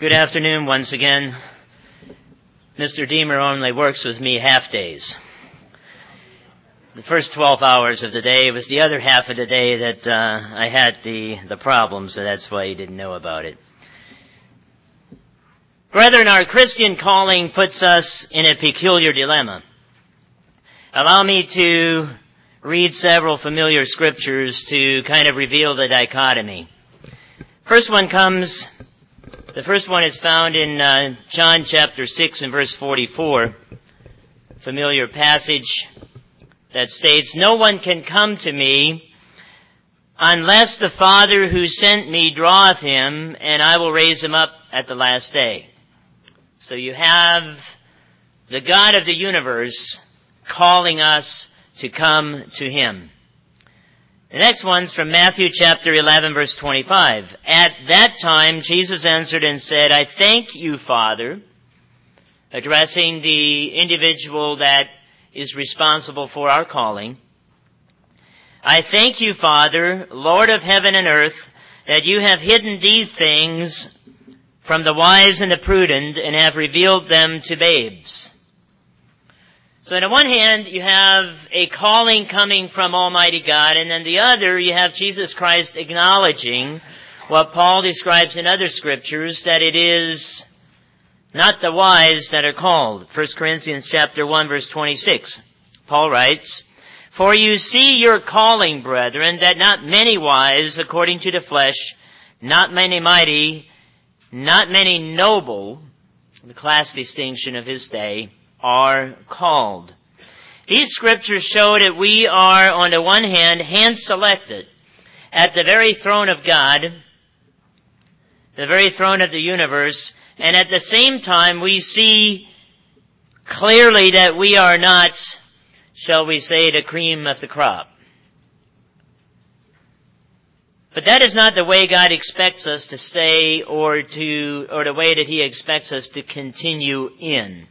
Good afternoon once again. Mr. Deemer only works with me half days. The first 12 hours of the day was the other half of the day that I had the problem, so that's why he didn't know about it. Brethren, our Christian calling puts us in a peculiar dilemma. Allow me to read several familiar scriptures to kind of reveal the dichotomy. The first one is found in John chapter 6 and verse 44, a familiar passage that states, "No one can come to me unless the Father who sent me draweth him, and I will raise him up at the last day." So you have the God of the universe calling us to come to him. The next one's from Matthew chapter 11 verse 25. "At that time Jesus answered and said, I thank you, Father," addressing the individual that is responsible for our calling. "I thank you, Father, Lord of heaven and earth, that you have hidden these things from the wise and the prudent and have revealed them to babes." So on the one hand, you have a calling coming from Almighty God, and on the other, you have Jesus Christ acknowledging what Paul describes in other scriptures, that it is not the wise that are called. 1 Corinthians chapter 1 verse 26. Paul writes, "For you see your calling, brethren, that not many wise according to the flesh, not many mighty, not many noble," the class distinction of his day, "are called." These scriptures show that we are, on the one hand selected at the very throne of God, the very throne of the universe, and at the same time we see clearly that we are not, shall we say, the cream of the crop. But that is not the way God expects us to stay or the way that he expects us to continue in.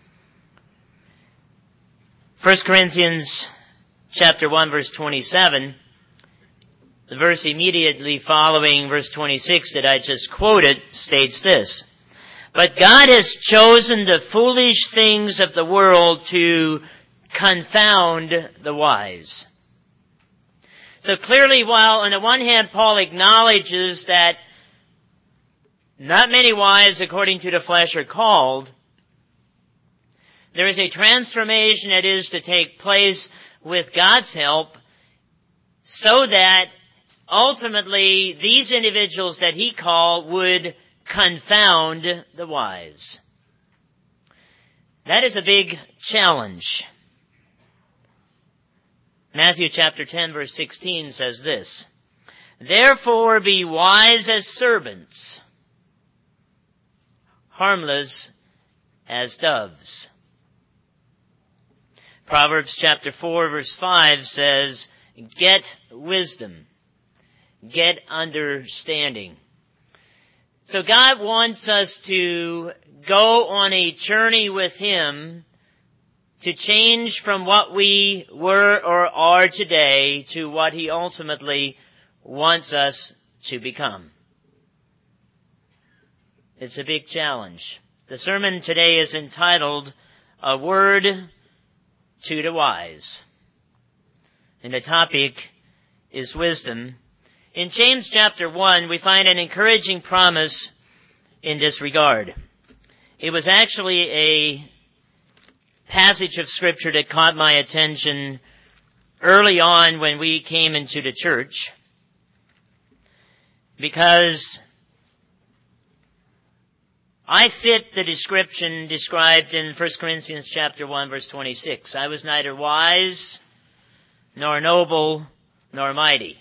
1 Corinthians chapter 1 verse 27, the verse immediately following verse 26 that I just quoted, states this, "But God has chosen the foolish things of the world to confound the wise." So clearly, while on the one hand Paul acknowledges that not many wise according to the flesh are called, there is a transformation that is to take place with God's help so that ultimately these individuals that he called would confound the wise. That is a big challenge. Matthew chapter 10 verse 16 says this, "Therefore be wise as serpents, harmless as doves." Proverbs chapter 4 verse 5 says, "Get wisdom, get understanding." So God wants us to go on a journey with him to change from what we were or are today to what he ultimately wants us to become. It's a big challenge. The sermon today is entitled, "A Word to the Wise." And the topic is wisdom. In James chapter 1, we find an encouraging promise in this regard. It was actually a passage of scripture that caught my attention early on when we came into the church, because I fit the description described in 1 Corinthians chapter 1 verse 26. I was neither wise, nor noble, nor mighty.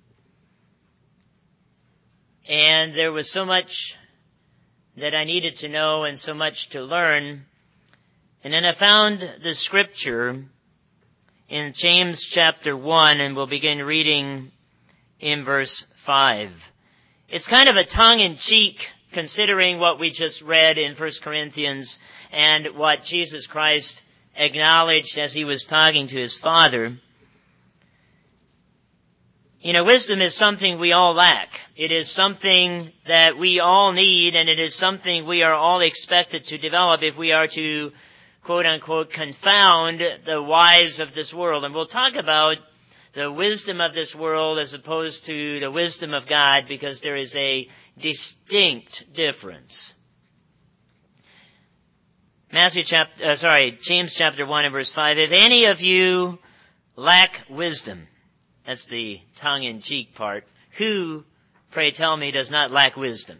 And there was so much that I needed to know and so much to learn. And then I found the scripture in James chapter 1, and we'll begin reading in verse 5. It's kind of a tongue-in-cheek considering what we just read in 1 Corinthians and what Jesus Christ acknowledged as he was talking to his Father. Wisdom is something we all lack. It is something that we all need, and it is something we are all expected to develop if we are to, quote unquote, confound the wise of this world. And we'll talk about the wisdom of this world as opposed to the wisdom of God, because there is a distinct difference. James chapter 1 and verse 5. If any of you lack wisdom, that's the tongue-in-cheek part, who, pray tell me, does not lack wisdom?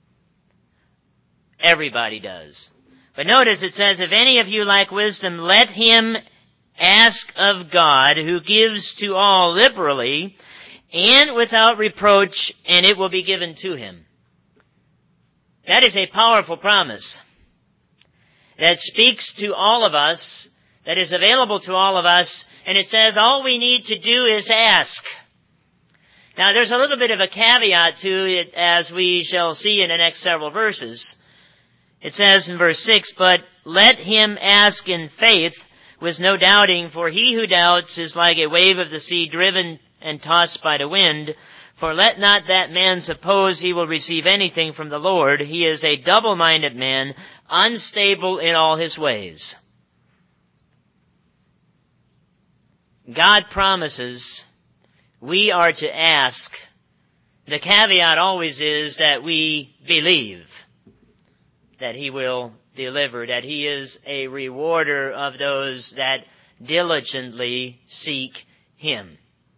Everybody does. But notice it says, if any of you lack wisdom, let him ask of God, who gives to all liberally and without reproach, and it will be given to him. That is a powerful promise that speaks to all of us, that is available to all of us, and it says all we need to do is ask. Now there's a little bit of a caveat to it, as we shall see in the next several verses. It says in verse 6, but let him ask in faith with no doubting, for he who doubts is like a wave of the sea driven and tossed by the wind. For let not that man suppose he will receive anything from the Lord. He is a double-minded man, unstable in all his ways. God promises we are to ask. The caveat always is that we believe that he will deliver, that he is a rewarder of those that diligently seek him.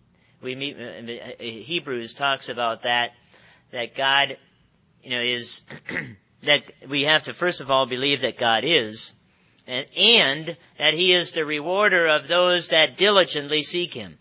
Hebrews talks about that God, is, that we have to first of all believe that God is, and that he is the rewarder of those that diligently seek him.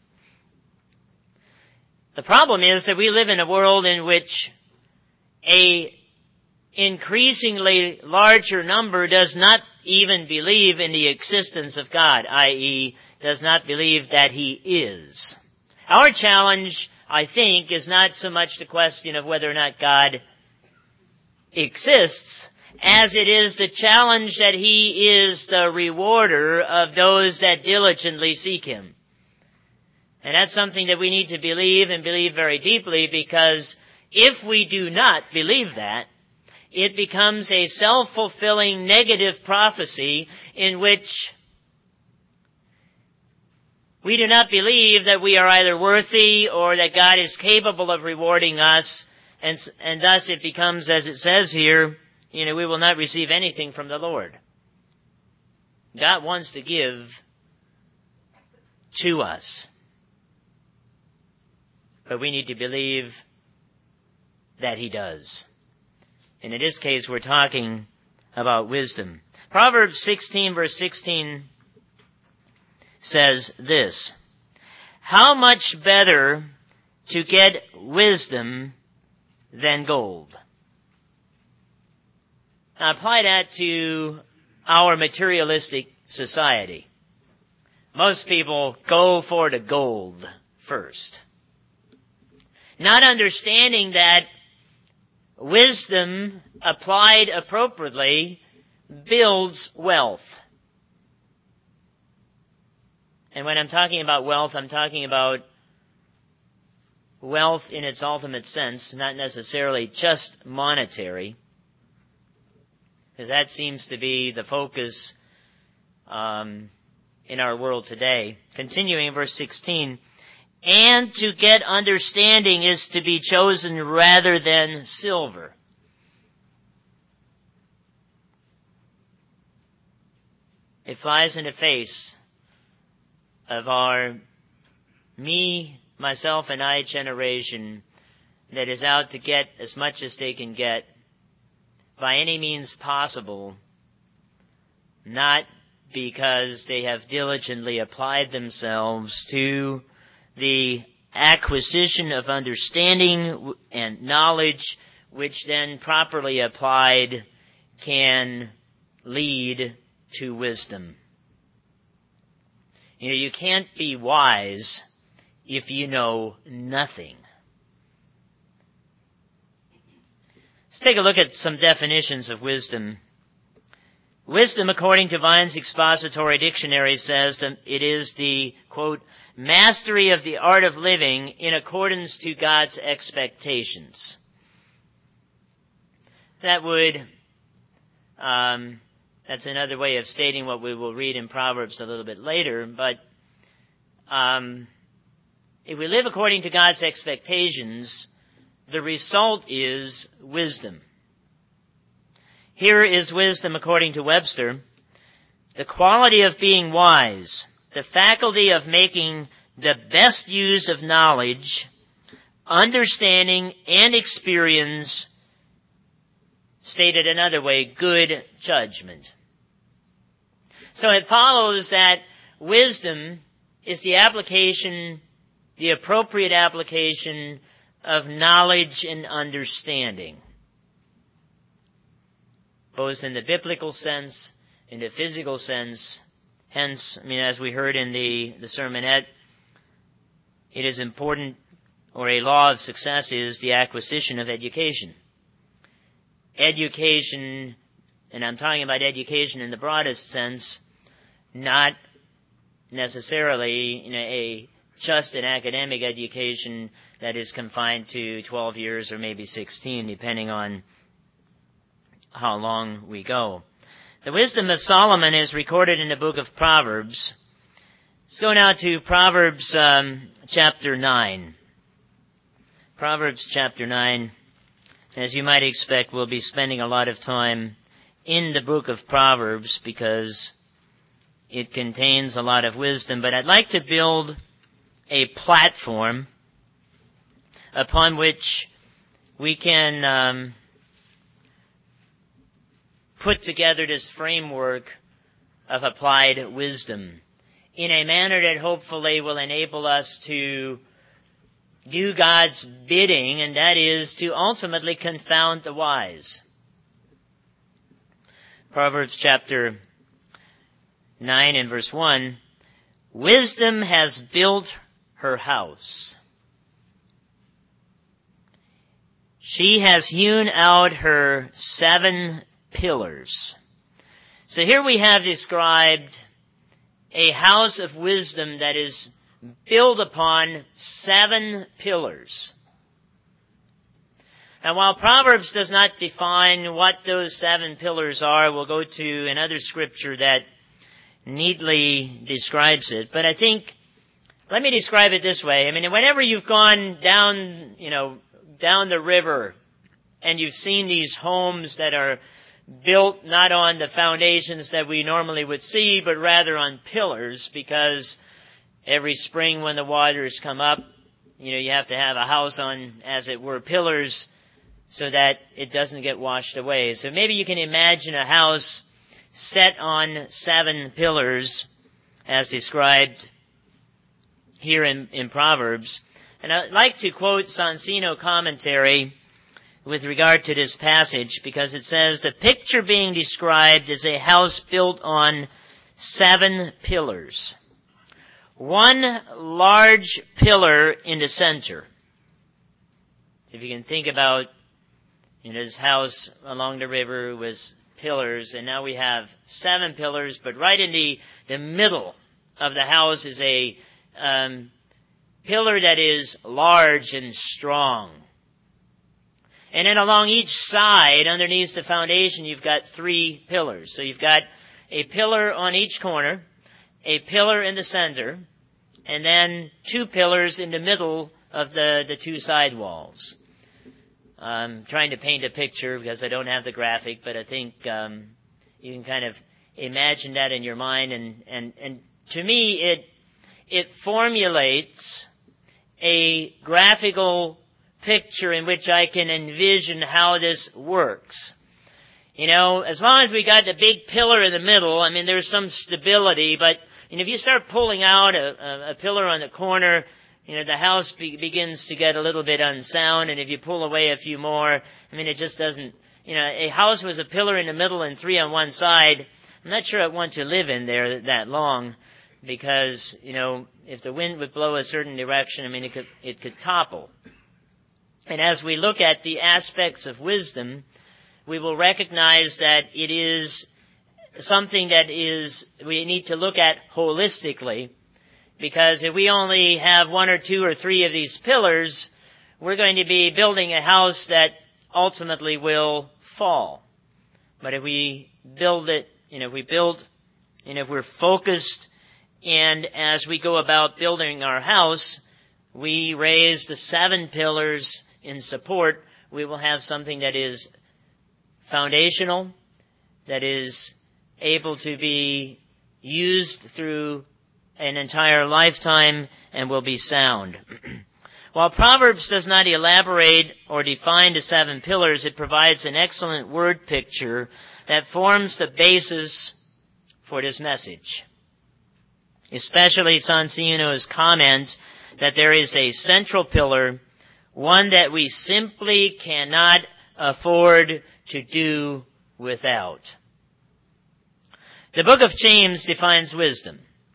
The problem is that we live in a world in which a increasingly larger number does not even believe in the existence of God, i.e., does not believe that he is. Our challenge, I think, is not so much the question of whether or not God exists, as it is the challenge that he is the rewarder of those that diligently seek him. And that's something that we need to believe, and believe very deeply, because if we do not believe that, it becomes a self-fulfilling negative prophecy in which we do not believe that we are either worthy or that God is capable of rewarding us, and thus it becomes, as it says here, we will not receive anything from the Lord. God wants to give to us, but we need to believe that he does. And in this case, we're talking about wisdom. Proverbs 16 verse 16 says this, how much better to get wisdom than gold. Now apply that to our materialistic society. Most people go for the gold first, not understanding that wisdom applied appropriately builds wealth. And when I'm talking about wealth, I'm talking about wealth in its ultimate sense, not necessarily just monetary, because that seems to be the focus in our world today. Continuing in verse 16, and to get understanding is to be chosen rather than silver. It flies in the face of our me, myself, and I generation that is out to get as much as they can get by any means possible, not because they have diligently applied themselves to the acquisition of understanding and knowledge, which then properly applied can lead to wisdom. You can't be wise if you know nothing. Let's take a look at some definitions of wisdom. Wisdom, according to Vine's Expository Dictionary, says that it is the, quote, mastery of the art of living in accordance to God's expectations. That would, that's another way of stating what we will read in Proverbs a little bit later, but if we live according to God's expectations, the result is wisdom. Here is wisdom according to Webster: the quality of being wise, the faculty of making the best use of knowledge, understanding, and experience. Stated another way, good judgment. So it follows that wisdom is the application, the appropriate application of knowledge and understanding, both in the biblical sense, in the physical sense. Hence, as we heard in the sermonette, it is important, or a law of success is the acquisition of education. Education, and I'm talking about education in the broadest sense, not necessarily just an academic education that is confined to 12 years or maybe 16, depending on how long we go. The wisdom of Solomon is recorded in the book of Proverbs. Let's go now to Proverbs chapter 9. Proverbs chapter 9. As you might expect, we'll be spending a lot of time in the book of Proverbs because it contains a lot of wisdom. But I'd like to build a platform upon which we can put together this framework of applied wisdom in a manner that hopefully will enable us to do God's bidding, and that is to ultimately confound the wise. Proverbs chapter 9 and verse 1, wisdom has built her house. She has hewn out her 7 pillars. So here we have described a house of wisdom that is built upon 7 pillars. Now, while Proverbs does not define what those 7 pillars are, we'll go to another scripture that neatly describes it. But I think, let me describe it this way. Whenever you've gone down the river and you've seen these homes that are built not on the foundations that we normally would see, but rather on pillars, because every spring when the waters come up, you have to have a house on, as it were, pillars so that it doesn't get washed away. So maybe you can imagine a house set on 7 pillars as described here in Proverbs. And I'd like to quote Sonsino commentary with regard to this passage, because it says, the picture being described is a house built on 7 pillars. 1 large pillar in the center. So if you can think about this house along the river with pillars, and now we have 7 pillars, but right in the middle of the house is a pillar that is large and strong. And then along each side, underneath the foundation, you've got 3 pillars. So you've got a pillar on each corner, a pillar in the center, and then 2 pillars in the middle of the 2 side walls. I'm trying to paint a picture because I don't have the graphic, but I think you can kind of imagine that in your mind. And to me, it formulates a graphical picture in which I can envision how this works. As long as we got the big pillar in the middle, there's some stability, but if you start pulling out a pillar on the corner, the house begins to get a little bit unsound, and if you pull away a few more, it just doesn't, a house with a pillar in the middle and 3 on one side, I'm not sure I'd want to live in there that long, because, if the wind would blow a certain direction, it could topple. And as we look at the aspects of wisdom, we will recognize that it is something that we need to look at holistically, because if we only have one or two or three of these pillars, we're going to be building a house that ultimately will fall. But if we build it, if we're focused, and as we go about building our house, we raise the 7 pillars in support, we will have something that is foundational, that is able to be used through an entire lifetime and will be sound. While Proverbs does not elaborate or define the 7 pillars, it provides an excellent word picture that forms the basis for this message. Especially Sonsino's comment that there is a central pillar, one that we simply cannot afford to do without. The book of James defines wisdom.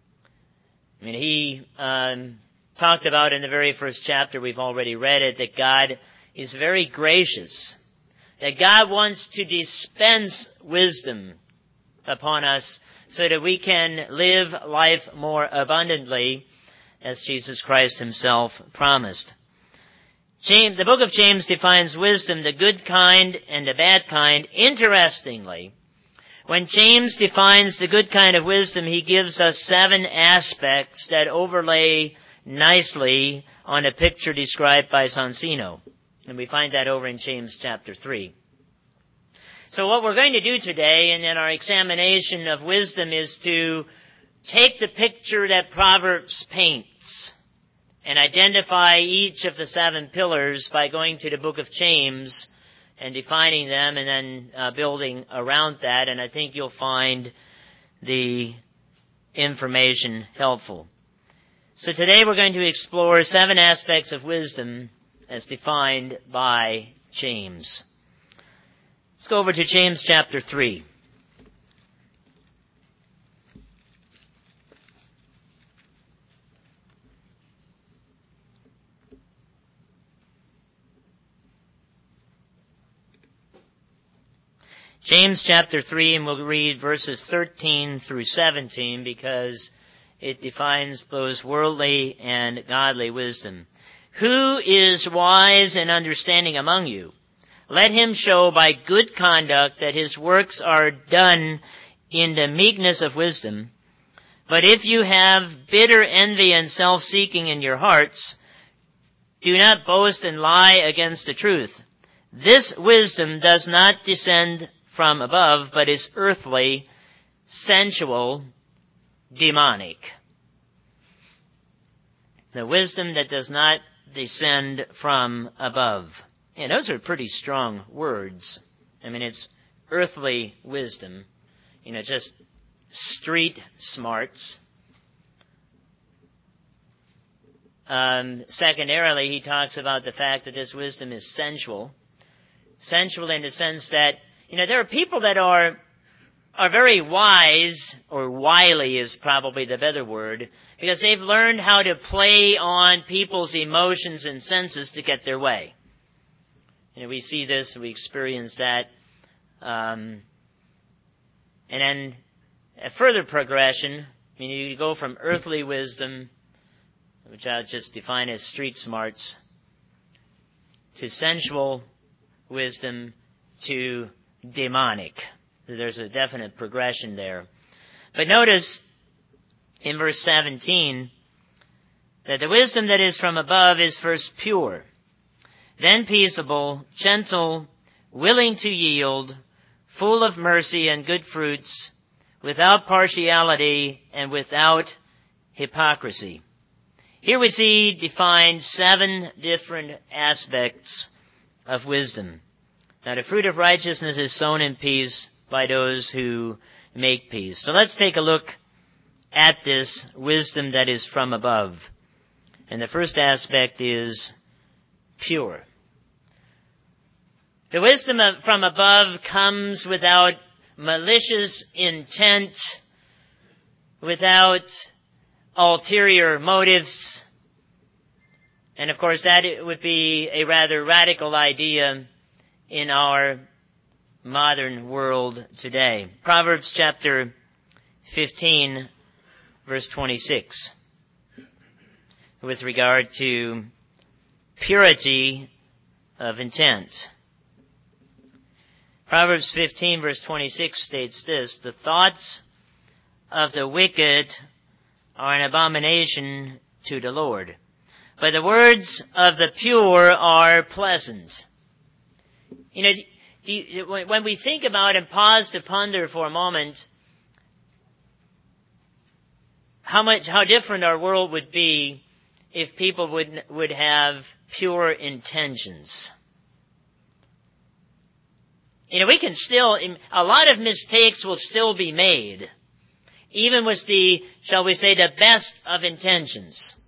He talked about in the very first chapter, we've already read it, that God is very gracious, that God wants to dispense wisdom upon us so that we can live life more abundantly, as Jesus Christ himself promised. The book of James defines wisdom, the good kind and the bad kind. Interestingly, when James defines the good kind of wisdom, he gives us 7 aspects that overlay nicely on a picture described by Sonsino. And we find that over in James chapter 3. So what we're going to do today in our examination of wisdom is to take the picture that Proverbs paints and identify each of the 7 pillars by going to the book of James and defining them and then building around that. And I think you'll find the information helpful. So today we're going to explore 7 aspects of wisdom as defined by James. Let's go over to James chapter 3. James chapter 3, and we'll read verses 13 through 17 because it defines both worldly and godly wisdom. Who is wise and understanding among you? Let him show by good conduct that his works are done in the meekness of wisdom. But if you have bitter envy and self-seeking in your hearts, do not boast and lie against the truth. This wisdom does not descend from above, but is earthly, sensual, demonic. The wisdom that does not descend from above. And those are pretty strong words. It's earthly wisdom. Just street smarts. Secondarily, he talks about the fact that this wisdom is sensual. Sensual in the sense that, there are people that are very wise, or wily is probably the better word, because they've learned how to play on people's emotions and senses to get their way. We see this, we experience that. And then a further progression, you go from earthly wisdom, which I'll just define as street smarts, to sensual wisdom, to demonic. There's a definite progression there. But notice in verse 17 that the wisdom that is from above is first pure, then peaceable, gentle, willing to yield, full of mercy and good fruits, without partiality and without hypocrisy. Here we see defined 7 different aspects of wisdom. Now the fruit of righteousness is sown in peace by those who make peace. So let's take a look at this wisdom that is from above. And the first aspect is pure. The wisdom from above comes without malicious intent, without ulterior motives. And of course that would be a rather radical idea in our modern world today. Proverbs chapter 15, verse 26, with regard to purity of intent. Proverbs 15, verse 26 states this: "The thoughts of the wicked are an abomination to the Lord, but the words of the pure are pleasant." When we think about and pause to ponder for a moment how different our world would be if people would have pure intentions. We can still, a lot of mistakes will still be made, even with the, shall we say, the best of intentions.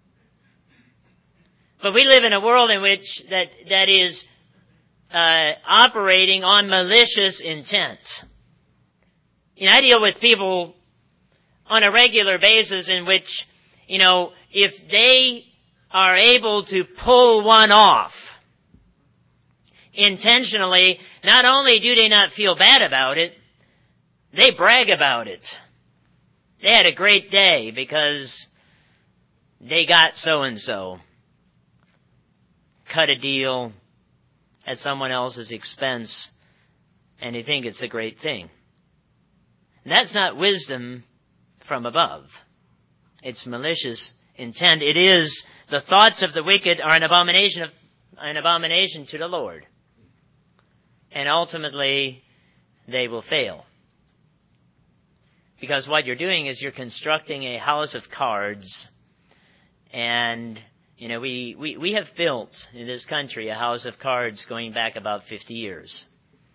But we live in a world in which that is operating on malicious intent. I deal with people on a regular basis in which, if they are able to pull one off intentionally, not only do they not feel bad about it, they brag about it. They had a great day because they got so-and-so, cut a deal at someone else's expense, and they think it's a great thing. And that's not wisdom from above. It's malicious intent. It is, the thoughts of the wicked are an abomination to the Lord. And ultimately, they will fail. Because what you're doing is you're constructing a house of cards, and we have built in this country a house of cards going back about 50 years.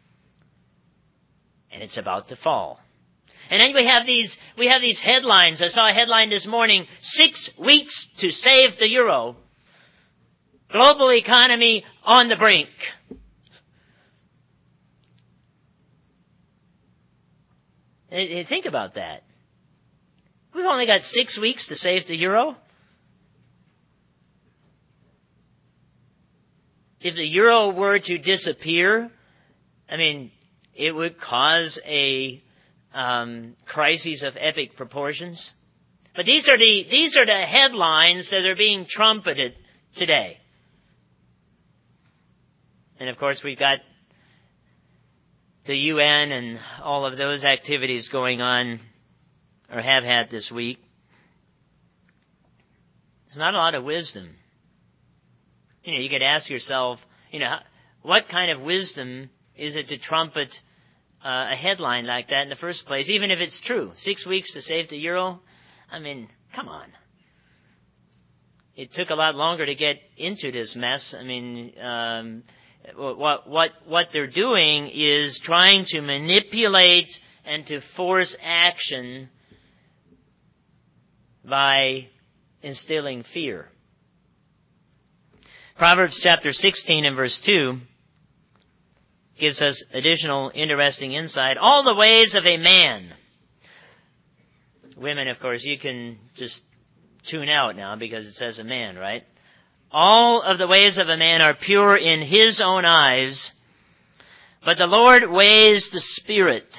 And it's about to fall. And then we have these headlines. I saw a headline this morning: 6 weeks to save the euro. Global economy on the brink. Think about that. We've only got 6 weeks to save the euro. If the euro were to disappear, it would cause a crises of epic proportions. But these are the headlines that are being trumpeted today. And of course, we've got the UN and all of those activities going on, or have had this week. There's not a lot of wisdom. You could ask yourself, what kind of wisdom is it to trumpet a headline like that in the first place, even if it's true? 6 weeks to save the euro? Come on. It took a lot longer to get into this mess. What they're doing is trying to manipulate and to force action by instilling fear. Proverbs chapter 16 and verse 2 gives us additional interesting insight. All the ways of a man. Women, of course, you can just tune out now because it says a man, right? All of the ways of a man are pure in his own eyes, but the Lord weighs the spirit.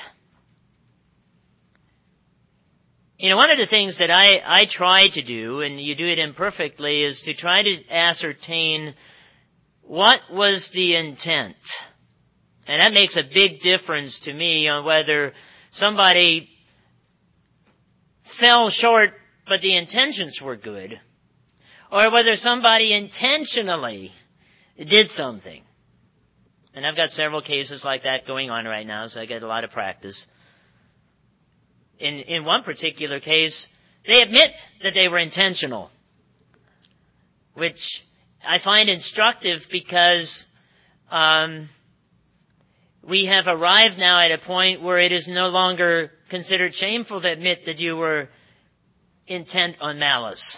One of the things that I try to do, and you do it imperfectly, is to try to ascertain what was the intent. And that makes a big difference to me on whether somebody fell short but the intentions were good, or whether somebody intentionally did something. And I've got several cases like that going on right now, so I get a lot of practice. In one particular case, they admit that they were intentional, which I find instructive because we have arrived now at a point where it is no longer considered shameful to admit that you were intent on malice.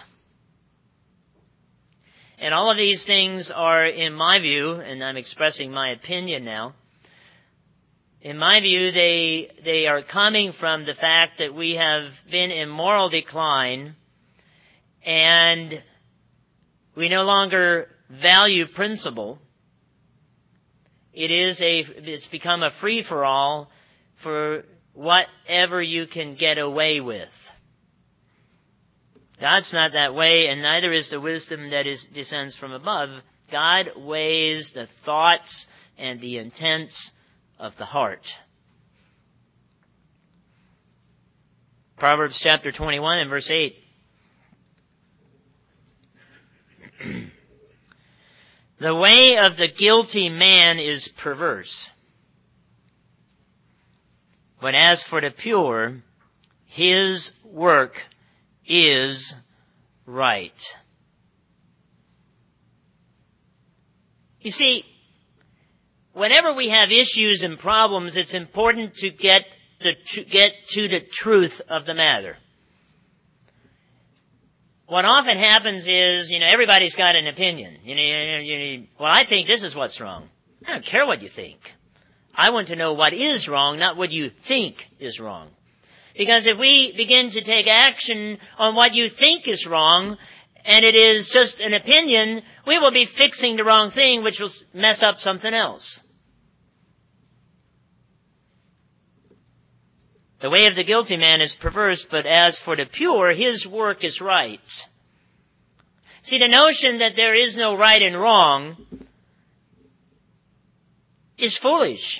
And all of these things are, in my view, and I'm expressing my opinion now, in my view, they are coming from the fact that we have been in moral decline and we no longer value principle. It's become a free-for-all for whatever you can get away with. God's not that way, and neither is the wisdom that descends from above. God weighs the thoughts and the intents of the heart. Proverbs chapter 21 and verse 8. The way of the guilty man is perverse, but as for the pure, his work is right. You see, whenever we have issues and problems, it's important to get to the truth of the matter. What often happens is, everybody's got an opinion. Well, I think this is what's wrong. I don't care what you think. I want to know what is wrong, not what you think is wrong. Because if we begin to take action on what you think is wrong, and it is just an opinion, we will be fixing the wrong thing, which will mess up something else. The way of the guilty man is perverse, but as for the pure, his work is right. See, the notion that there is no right and wrong is foolish.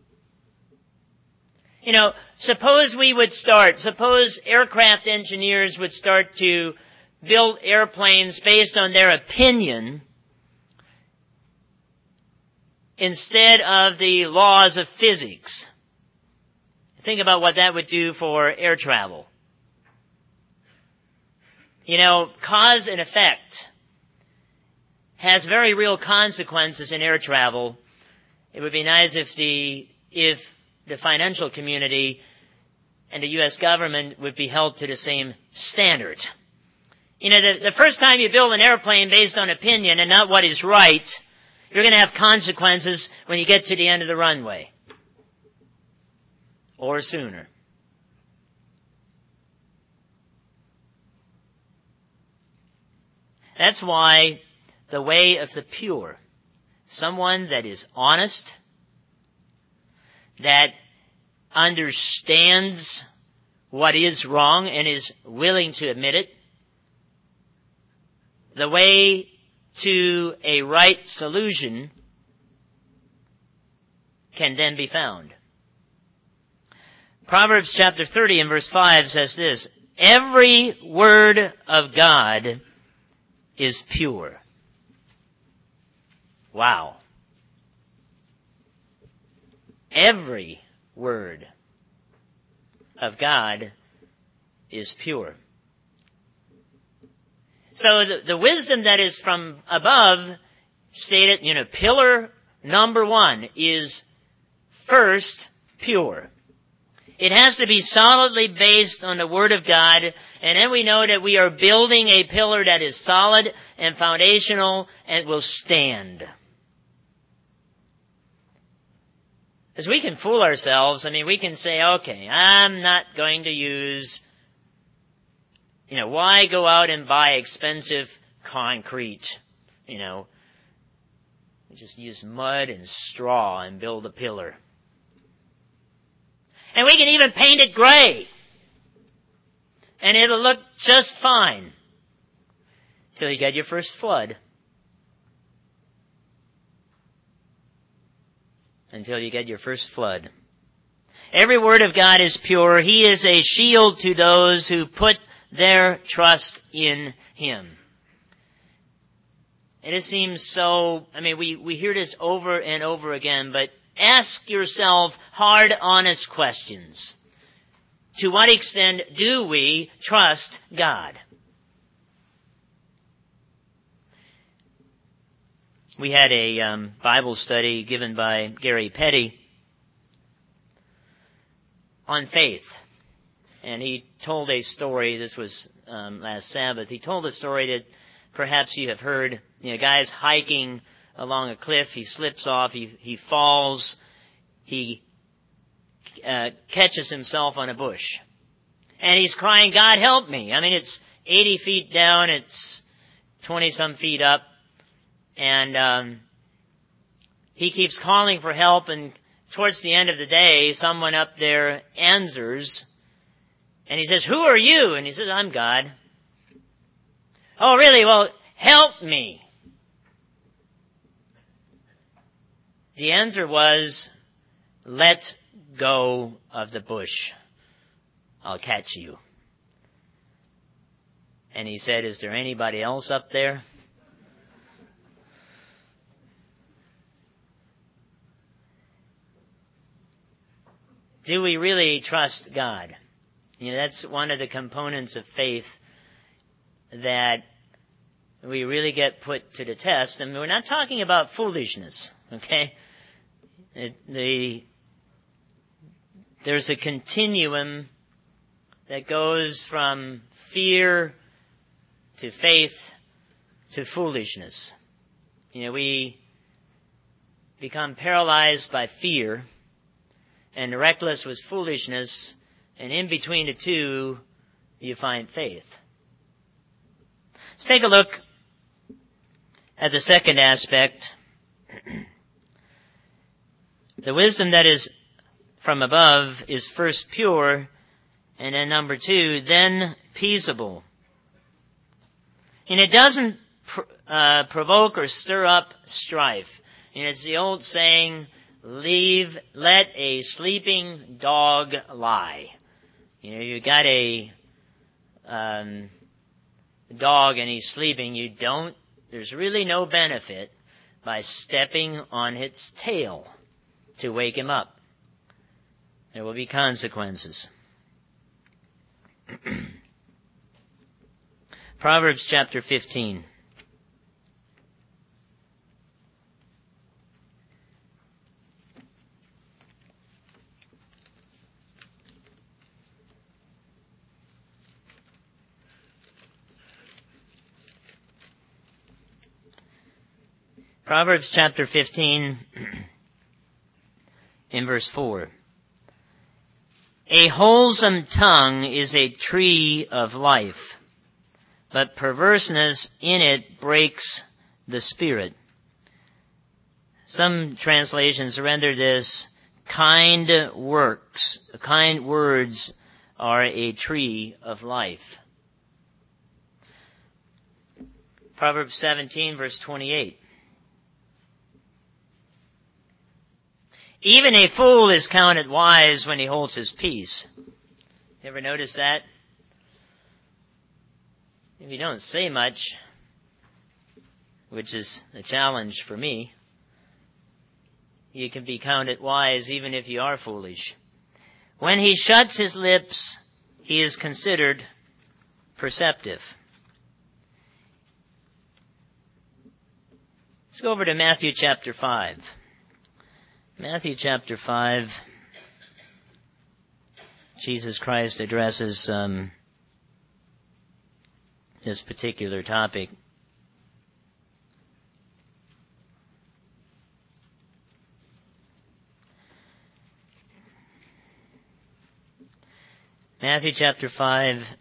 Suppose aircraft engineers would start to build airplanes based on their opinion instead of the laws of physics. Think about what that would do for air travel. Cause and effect has very real consequences in air travel. It would be nice if the financial community and the U.S. government would be held to the same standard. The first time you build an airplane based on opinion and not what is right, you're going to have consequences when you get to the end of the runway. Or sooner. That's why the way of the pure, someone that is honest, that understands what is wrong and is willing to admit it, the way to a right solution can then be found. Proverbs chapter 30 and verse 5 says this, every word of God is pure. Wow. Every word of God is pure. So the wisdom that is from above stated, pillar number 1 is first pure. It has to be solidly based on the Word of God, and then we know that we are building a pillar that is solid and foundational and will stand. Because we can fool ourselves. We can say, okay, I'm not going to use, why go out and buy expensive concrete? We just use mud and straw and build a pillar. And we can even paint it gray. And it'll look just fine. Till you get your first flood. Until you get your first flood. Every word of God is pure. He is a shield to those who put their trust in Him. And it seems so, we hear this over and over again, but ask yourself hard, honest questions. To what extent do we trust God? We had a Bible study given by Gary Petty on faith. And he told a story, this was last Sabbath, he told a story that perhaps you have heard. A guy's hiking along a cliff, he slips off, he falls, he catches himself on a bush. And he's crying, God help me. It's 80 feet down, it's 20 some feet up, and he keeps calling for help, and towards the end of the day, someone up there answers, and he says, "Who are you?" And he says, "I'm God." "Oh, really? Well, help me." The answer was, "Let go of the bush. I'll catch you." And he said, "Is there anybody else up there?" Do we really trust God? That's one of the components of faith that we really get put to the test. And we're not talking about foolishness, okay? There's a continuum that goes from fear to faith to foolishness. We become paralyzed by fear and reckless with foolishness, and in between the two, you find faith. Let's take a look at the second aspect. The wisdom that is from above is first pure, and then number two, then peaceable. And it doesn't provoke or stir up strife. It's the old saying, let a sleeping dog lie. You got a dog and he's sleeping, there's really no benefit by stepping on its tail to wake him up. There will be consequences. Proverbs chapter 15. Proverbs chapter 15 in verse 4. A wholesome tongue is a tree of life, but perverseness in it breaks the spirit. Some translations render this, kind words are a tree of life. Proverbs 17 verse 28. Even a fool is counted wise when he holds his peace. You ever notice that? If you don't say much, which is a challenge for me, you can be counted wise even if you are foolish. When he shuts his lips, he is considered perceptive. Let's go over to Matthew chapter 5. Matthew chapter 5, Jesus Christ addresses this particular topic. Matthew chapter 5,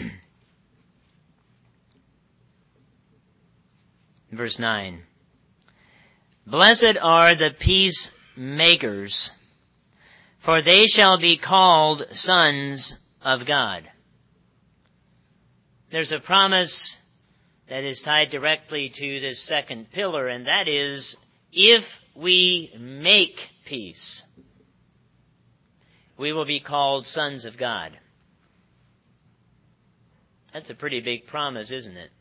verse 9. Blessed are the peacemakers, for they shall be called sons of God. There's a promise that is tied directly to this second pillar, and that is, if we make peace, we will be called sons of God. That's a pretty big promise, isn't it?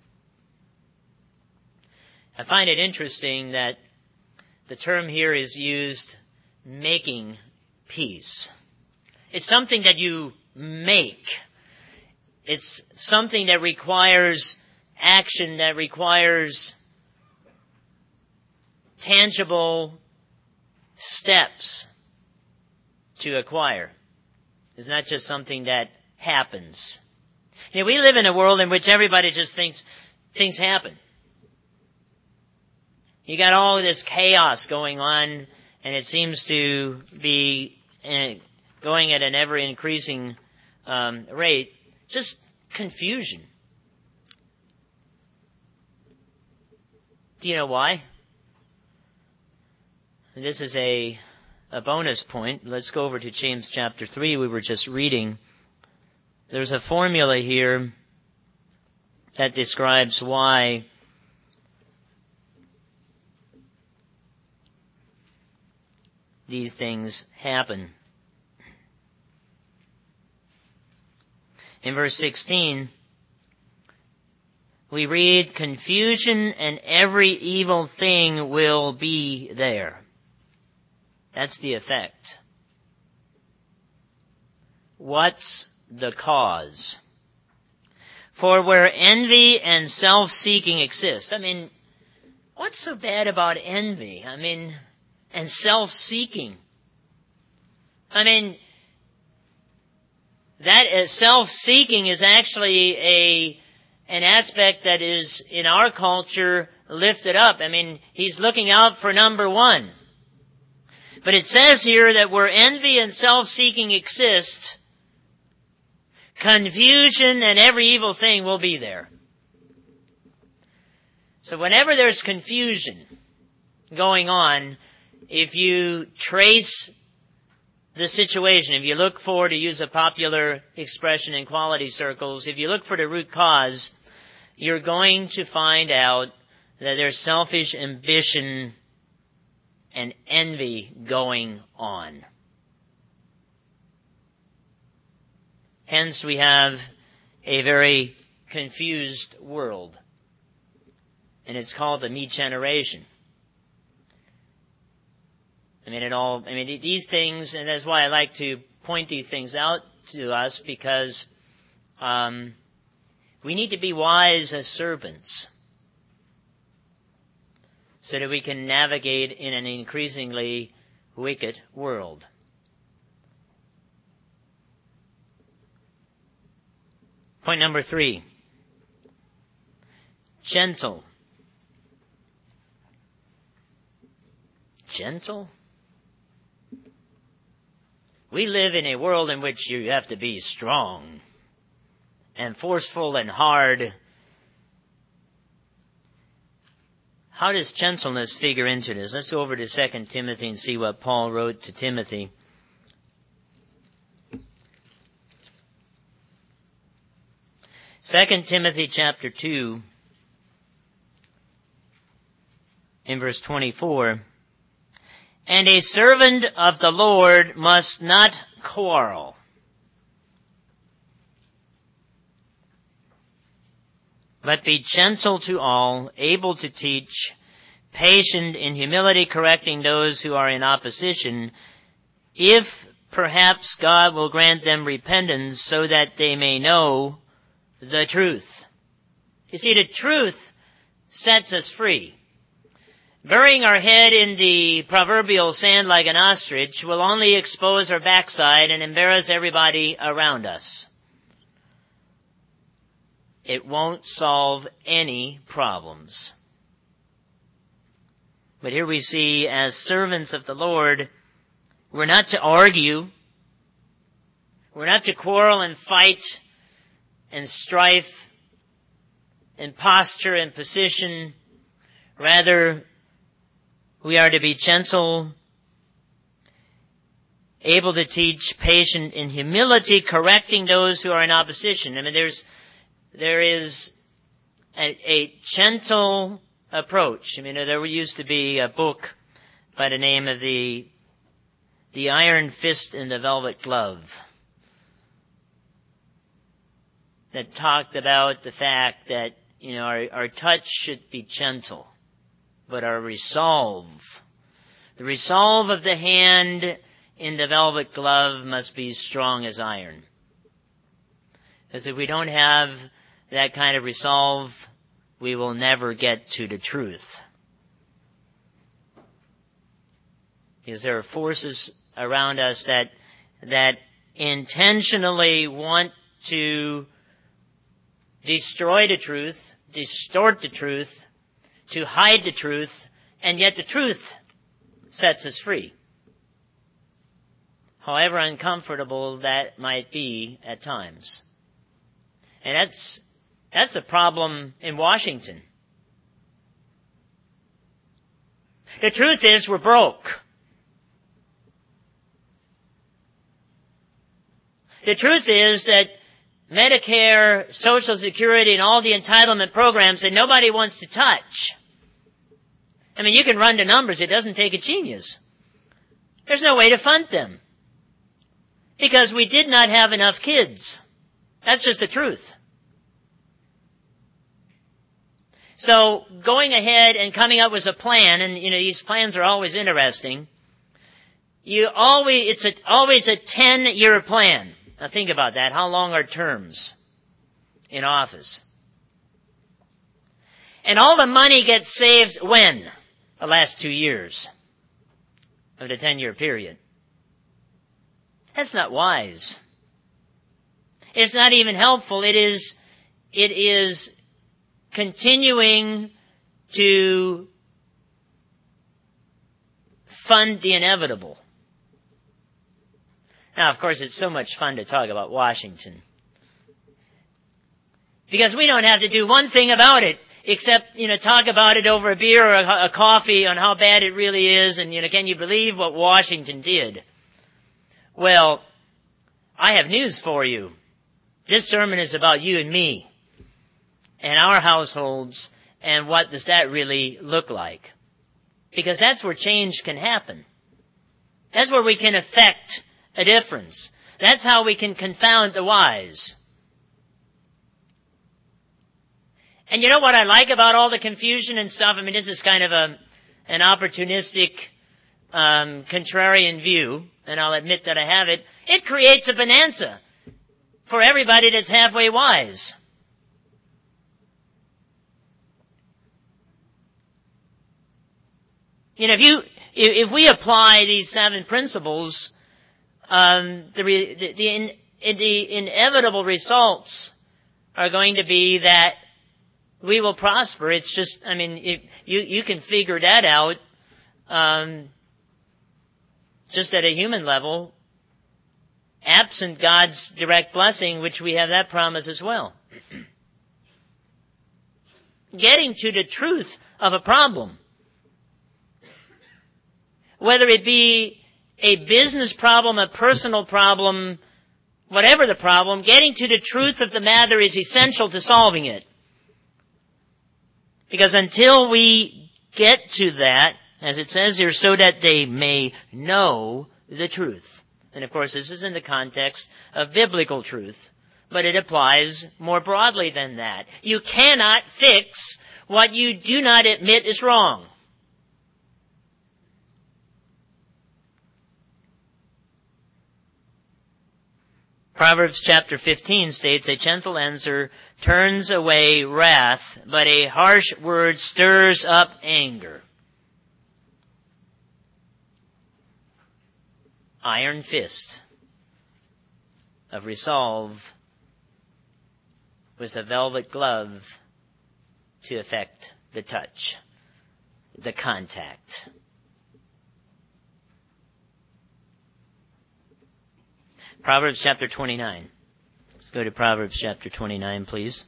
I find it interesting that the term here is used, making peace. It's something that you make. It's something that requires action, that requires tangible steps to acquire. It's not just something that happens. We live in a world in which everybody just thinks things happen. You got all this chaos going on, and it seems to be going at an ever-increasing rate. Just confusion. Do you know why? This is a bonus point. Let's go over to James chapter 3. We were just reading. There's a formula here that describes why these things happen. In verse 16, we read, confusion and every evil thing will be there. That's the effect. What's the cause? For where envy and self-seeking exist. What's so bad about envy? And self-seeking. That self-seeking is actually an aspect that is in our culture lifted up. He's looking out for number one. But it says here that where envy and self-seeking exist, confusion and every evil thing will be there. So whenever there's confusion going on, if you trace the situation, if you look for, to use a popular expression in quality circles, if you look for the root cause, you're going to find out that there's selfish ambition and envy going on. Hence we have a very confused world. And it's called the me generation. These things, and that's why I like to point these things out to us, because we need to be wise as serpents so that we can navigate in an increasingly wicked world. Point number 3. Gentle. Gentle? We live in a world in which you have to be strong and forceful and hard. How does gentleness figure into this? Let's go over to 2 Timothy and see what Paul wrote to Timothy. Second Timothy chapter 2, in verse 24. And a servant of the Lord must not quarrel, but be gentle to all, able to teach, patient in humility, correcting those who are in opposition, if perhaps God will grant them repentance so that they may know the truth. You see, the truth sets us free. Burying our head in the proverbial sand like an ostrich will only expose our backside and embarrass everybody around us. It won't solve any problems. But here we see, as servants of the Lord, we're not to argue. We're not to quarrel and fight and strife and posture and position. Rather, we are to be gentle, able to teach, patient in humility, correcting those who are in opposition. There is a gentle approach. There used to be a book by the name of the Iron Fist and the Velvet Glove that talked about the fact that, our touch should be gentle. But our resolve, the resolve of the hand in the velvet glove, must be strong as iron. Because if we don't have that kind of resolve, we will never get to the truth. Because there are forces around us that intentionally want to destroy the truth, distort the truth, to hide the truth, and yet the truth sets us free. However uncomfortable that might be at times. And that's a problem in Washington. The truth is we're broke. The truth is that Medicare, Social Security, and all the entitlement programs that nobody wants to touch. I mean, you can run the numbers. It doesn't take a genius. There's no way to fund them. Because we did not have enough kids. That's just the truth. So going ahead and coming up with a plan, and these plans are always interesting. It's always a 10-year plan. Now think about that. How long are terms in office? And all the money gets saved when? The last 2 years of the 10-year period. That's not wise. It's not even helpful. It is continuing to fund the inevitable. Now, of course, it's so much fun to talk about Washington. Because we don't have to do one thing about it except, talk about it over a beer or a coffee on how bad it really is and, can you believe what Washington did? Well, I have news for you. This sermon is about you and me and our households and what does that really look like. Because that's where change can happen. That's where we can affect a difference. That's how we can confound the wise. And you know what I like about all the confusion and stuff? I mean, this is kind of an opportunistic, contrarian view, and I'll admit that I have it. It creates a bonanza for everybody that's halfway wise. If we apply these 7 principles, the inevitable results are going to be that we will prosper. It's just, you can figure that out, just at a human level, absent God's direct blessing, which we have that promise as well. Getting to the truth of a problem, whether it be a business problem, a personal problem, whatever the problem, getting to the truth of the matter is essential to solving it. Because until we get to that, as it says here, so that they may know the truth. And of course, this is in the context of biblical truth, but it applies more broadly than that. You cannot fix what you do not admit is wrong. Proverbs chapter 15 states, a gentle answer turns away wrath, but a harsh word stirs up anger. Iron fist of resolve with a velvet glove to effect the touch, the contact. Proverbs chapter 29. Let's go to Proverbs chapter 29, please.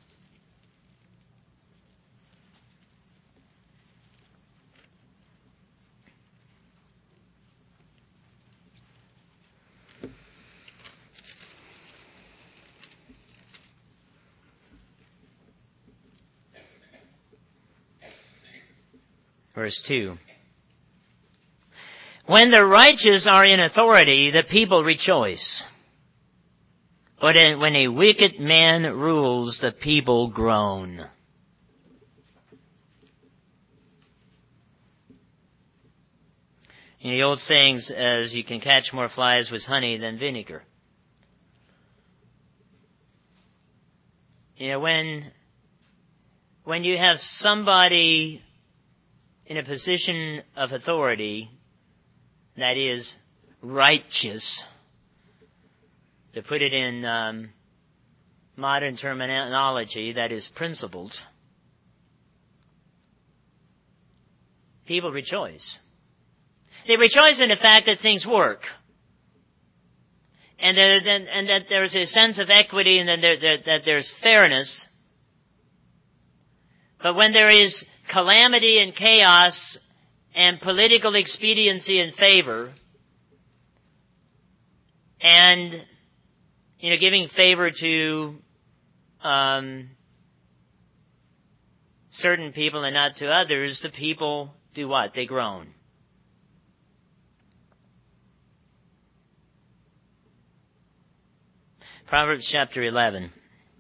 Verse 2. When the righteous are in authority, the people rejoice. But when a wicked man rules, the people groan. The old sayings, as you can catch more flies with honey than vinegar. When you have somebody in a position of authority that is righteous, to put it in modern terminology, that is principled, people rejoice. They rejoice in the fact that things work, and that there's a sense of equity, and that there's fairness. But when there is calamity and chaos and political expediency and favor, and giving favor to certain people and not to others, the people do what? They groan. Proverbs chapter 11.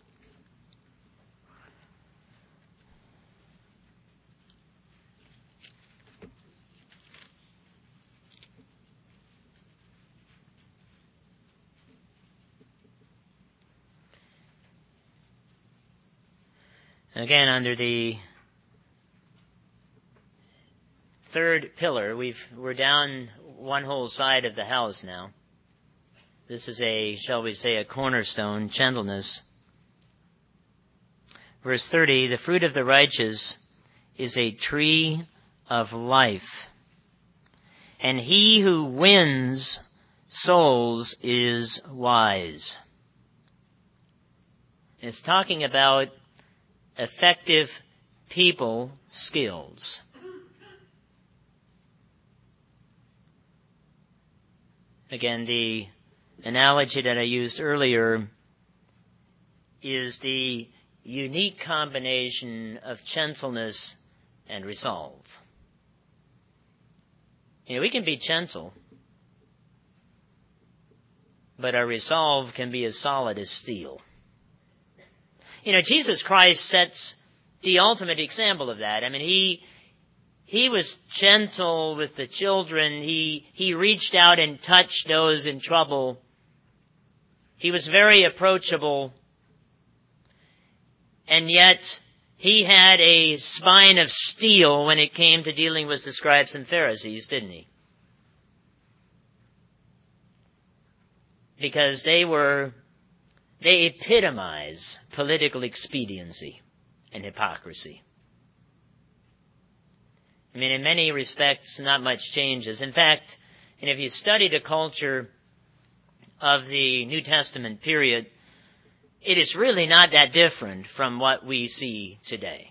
Again, under the third pillar, we're down one whole side of the house now. This is shall we say, a cornerstone, gentleness. Verse 30, the fruit of the righteous is a tree of life, and he who wins souls is wise. It's talking about effective people skills. Again, the analogy that I used earlier is the unique combination of gentleness and resolve. We can be gentle, but our resolve can be as solid as steel. Jesus Christ sets the ultimate example of that. He was gentle with the children. He reached out and touched those in trouble. He was very approachable. And yet, he had a spine of steel when it came to dealing with the scribes and Pharisees, didn't he? Because they epitomize political expediency and hypocrisy. In many respects, not much changes. In fact, if you study the culture of the New Testament period, it is really not that different from what we see today.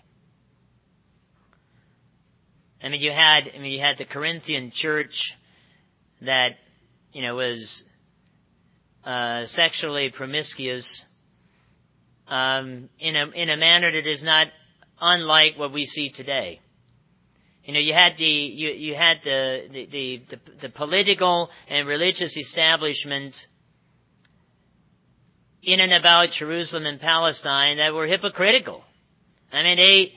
You had the Corinthian church that, was sexually promiscuous in a manner that is not unlike what we see today. You had the political and religious establishment in and about Jerusalem and Palestine that were hypocritical. They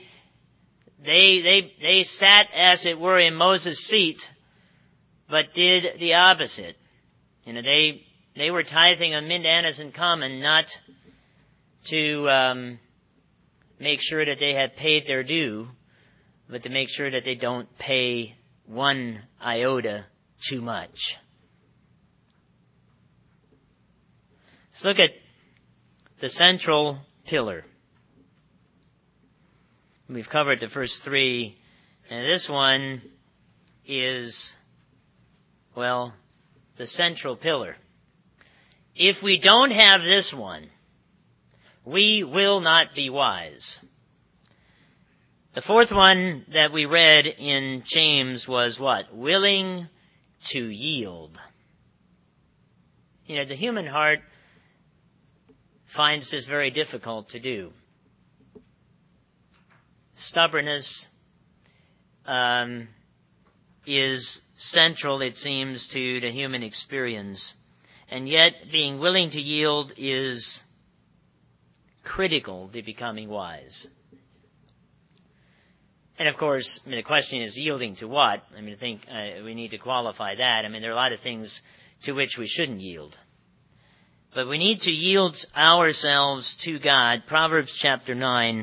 sat, as it were, in Moses' seat, but did the opposite. They were tithing on mint, anise, and cumin, not to make sure that they had paid their due, but to make sure that they don't pay one iota too much. Let's look at the central pillar. We've covered the first three, and this one is, the central pillar. If we don't have this one, we will not be wise. The fourth one that we read in James was what? Willing to yield. The human heart finds this very difficult to do. Stubbornness is central, it seems, to the human experience. And yet, being willing to yield is critical to becoming wise. And of course, the question is yielding to what? I think we need to qualify that. There are a lot of things to which we shouldn't yield. But we need to yield ourselves to God. Proverbs chapter 9.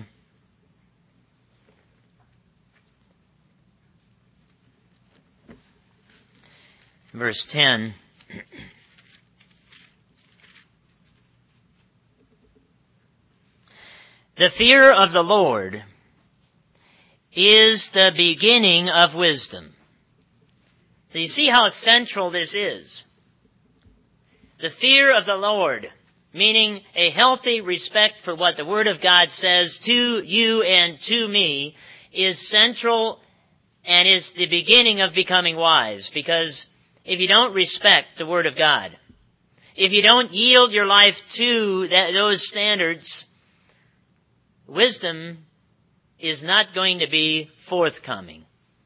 Verse 10. The fear of the Lord is the beginning of wisdom. So you see how central this is. The fear of the Lord, meaning a healthy respect for what the Word of God says to you and to me, is central and is the beginning of becoming wise. Because if you don't respect the Word of God, if you don't yield your life to those standards, wisdom is not going to be forthcoming.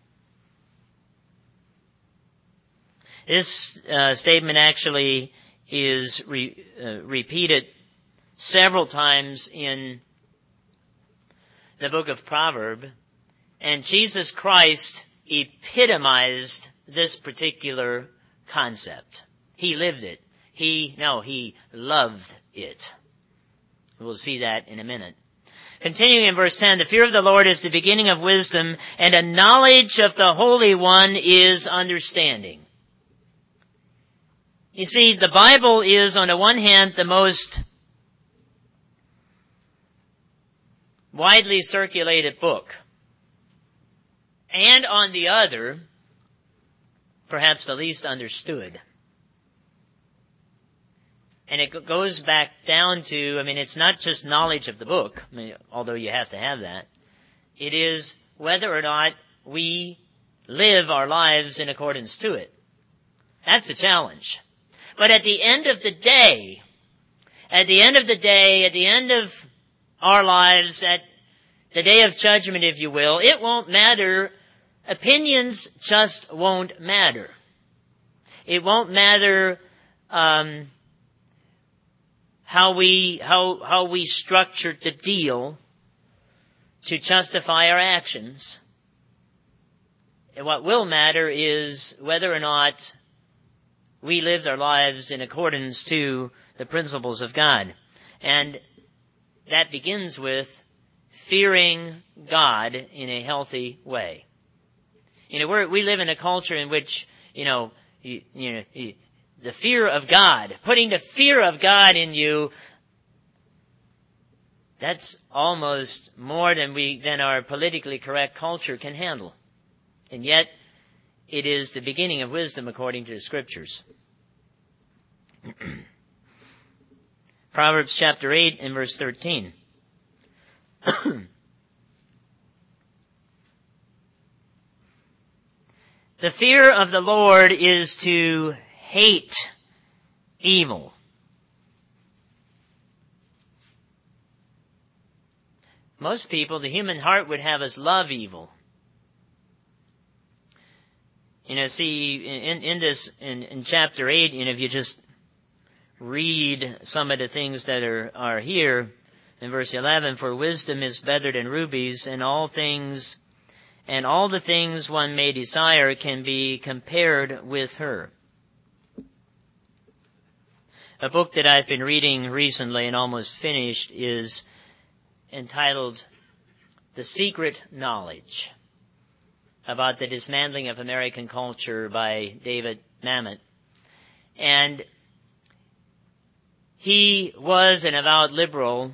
This statement actually is repeated several times in the book of Proverbs, and Jesus Christ epitomized this particular concept. He lived it. He loved it. We'll see that in a minute. Continuing in verse 10, the fear of the Lord is the beginning of wisdom, and a knowledge of the Holy One is understanding. You see, the Bible is, on the one hand, the most widely circulated book, and on the other, perhaps the least understood. And it goes back down to, it's not just knowledge of the book, although you have to have that. It is whether or not we live our lives in accordance to it. That's the challenge. But at the end of the day, at the end of our lives, at the day of judgment, if you will, it won't matter. Opinions just won't matter. It won't matter how we structured the deal to justify our actions. And what will matter is whether or not we lived our lives in accordance to the principles of God. And that begins with fearing God in a healthy way. We live in a culture in which, the fear of God, putting the fear of God in you, that's almost more than our politically correct culture can handle. And yet, it is the beginning of wisdom according to the Scriptures. Proverbs chapter 8 and verse 13. The fear of the Lord is to hate evil. Most people, the human heart would have us love evil. See, in chapter 8, if you just read some of the things that are here, in verse 11, for wisdom is better than rubies, and all the things one may desire can be compared with her. A book that I've been reading recently and almost finished is entitled The Secret Knowledge, about the dismantling of American culture by David Mamet. And he was an avowed liberal,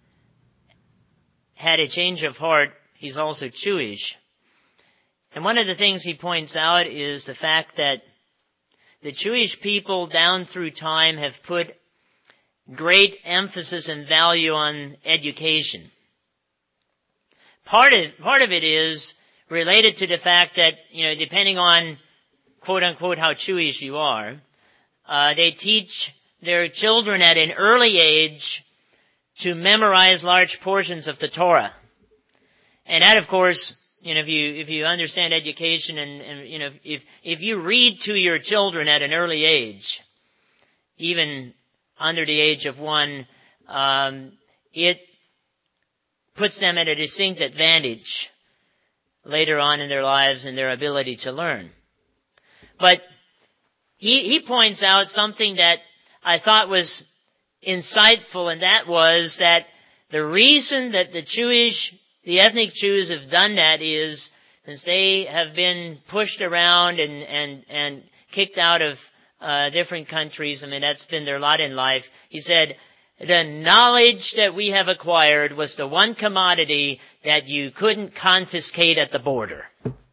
had a change of heart. He's also Jewish. And one of the things he points out is the fact that the Jewish people down through time have put great emphasis and value on education. Part of it is related to the fact that, depending on, quote unquote, how Jewish you are, they teach their children at an early age to memorize large portions of the Torah. And that, of course, if you understand education and if you read to your children at an early age, even under the age of 1, it puts them at a distinct advantage later on in their lives and their ability to learn. But he points out something that I thought was insightful, and that was that the reason that the ethnic Jews have done that is since they have been pushed around and kicked out of different countries. That's been their lot in life. He said, the knowledge that we have acquired was the one commodity that you couldn't confiscate at the border.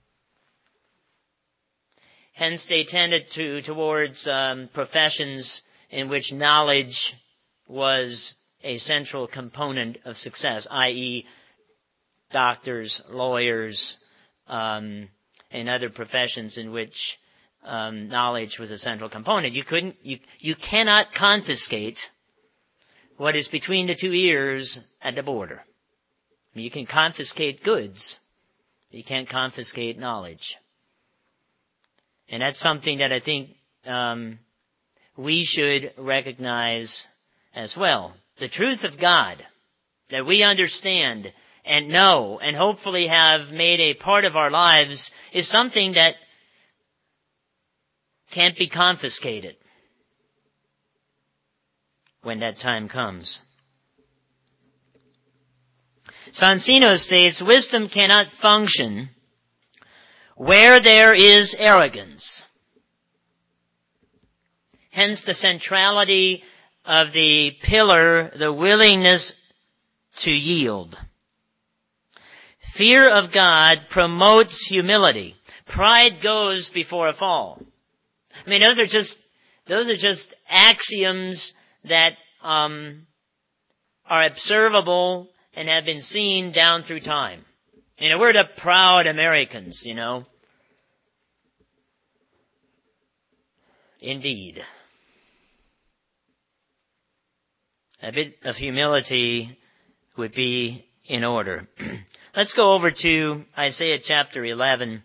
Hence, they tended towards professions in which knowledge was a central component of success, i.e., doctors, lawyers, and other professions in which knowledge was a central component. You cannot confiscate what is between the two ears at the border. I mean, you can confiscate goods, but you can't confiscate knowledge. And that's something that I think we should recognize as well. The truth of God that we understand and know and hopefully have made a part of our lives is something that can't be confiscated when that time comes. Sonsino states, wisdom cannot function where there is arrogance. Hence the centrality of the pillar, the willingness to yield. Fear of God promotes humility. Pride goes before a fall. I mean, those are just axioms that are observable and have been seen down through time. You know, we're the proud Americans, you know. Indeed. A bit of humility would be in order. Let's go over to Isaiah chapter 11.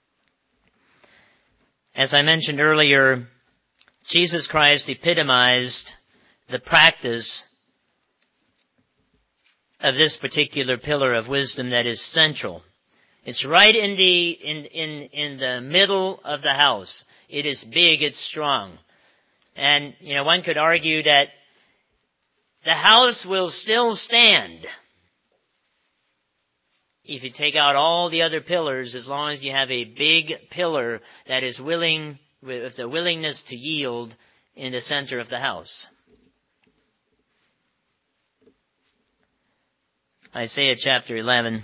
As I mentioned earlier, Jesus Christ epitomized the practice of this particular pillar of wisdom that is central. It's right in the middle of the house. It is big, it's strong. And, you know, one could argue that the house will still stand if you take out all the other pillars, as long as you have a big pillar that is willing, with the willingness to yield in the center of the house. Isaiah chapter 11.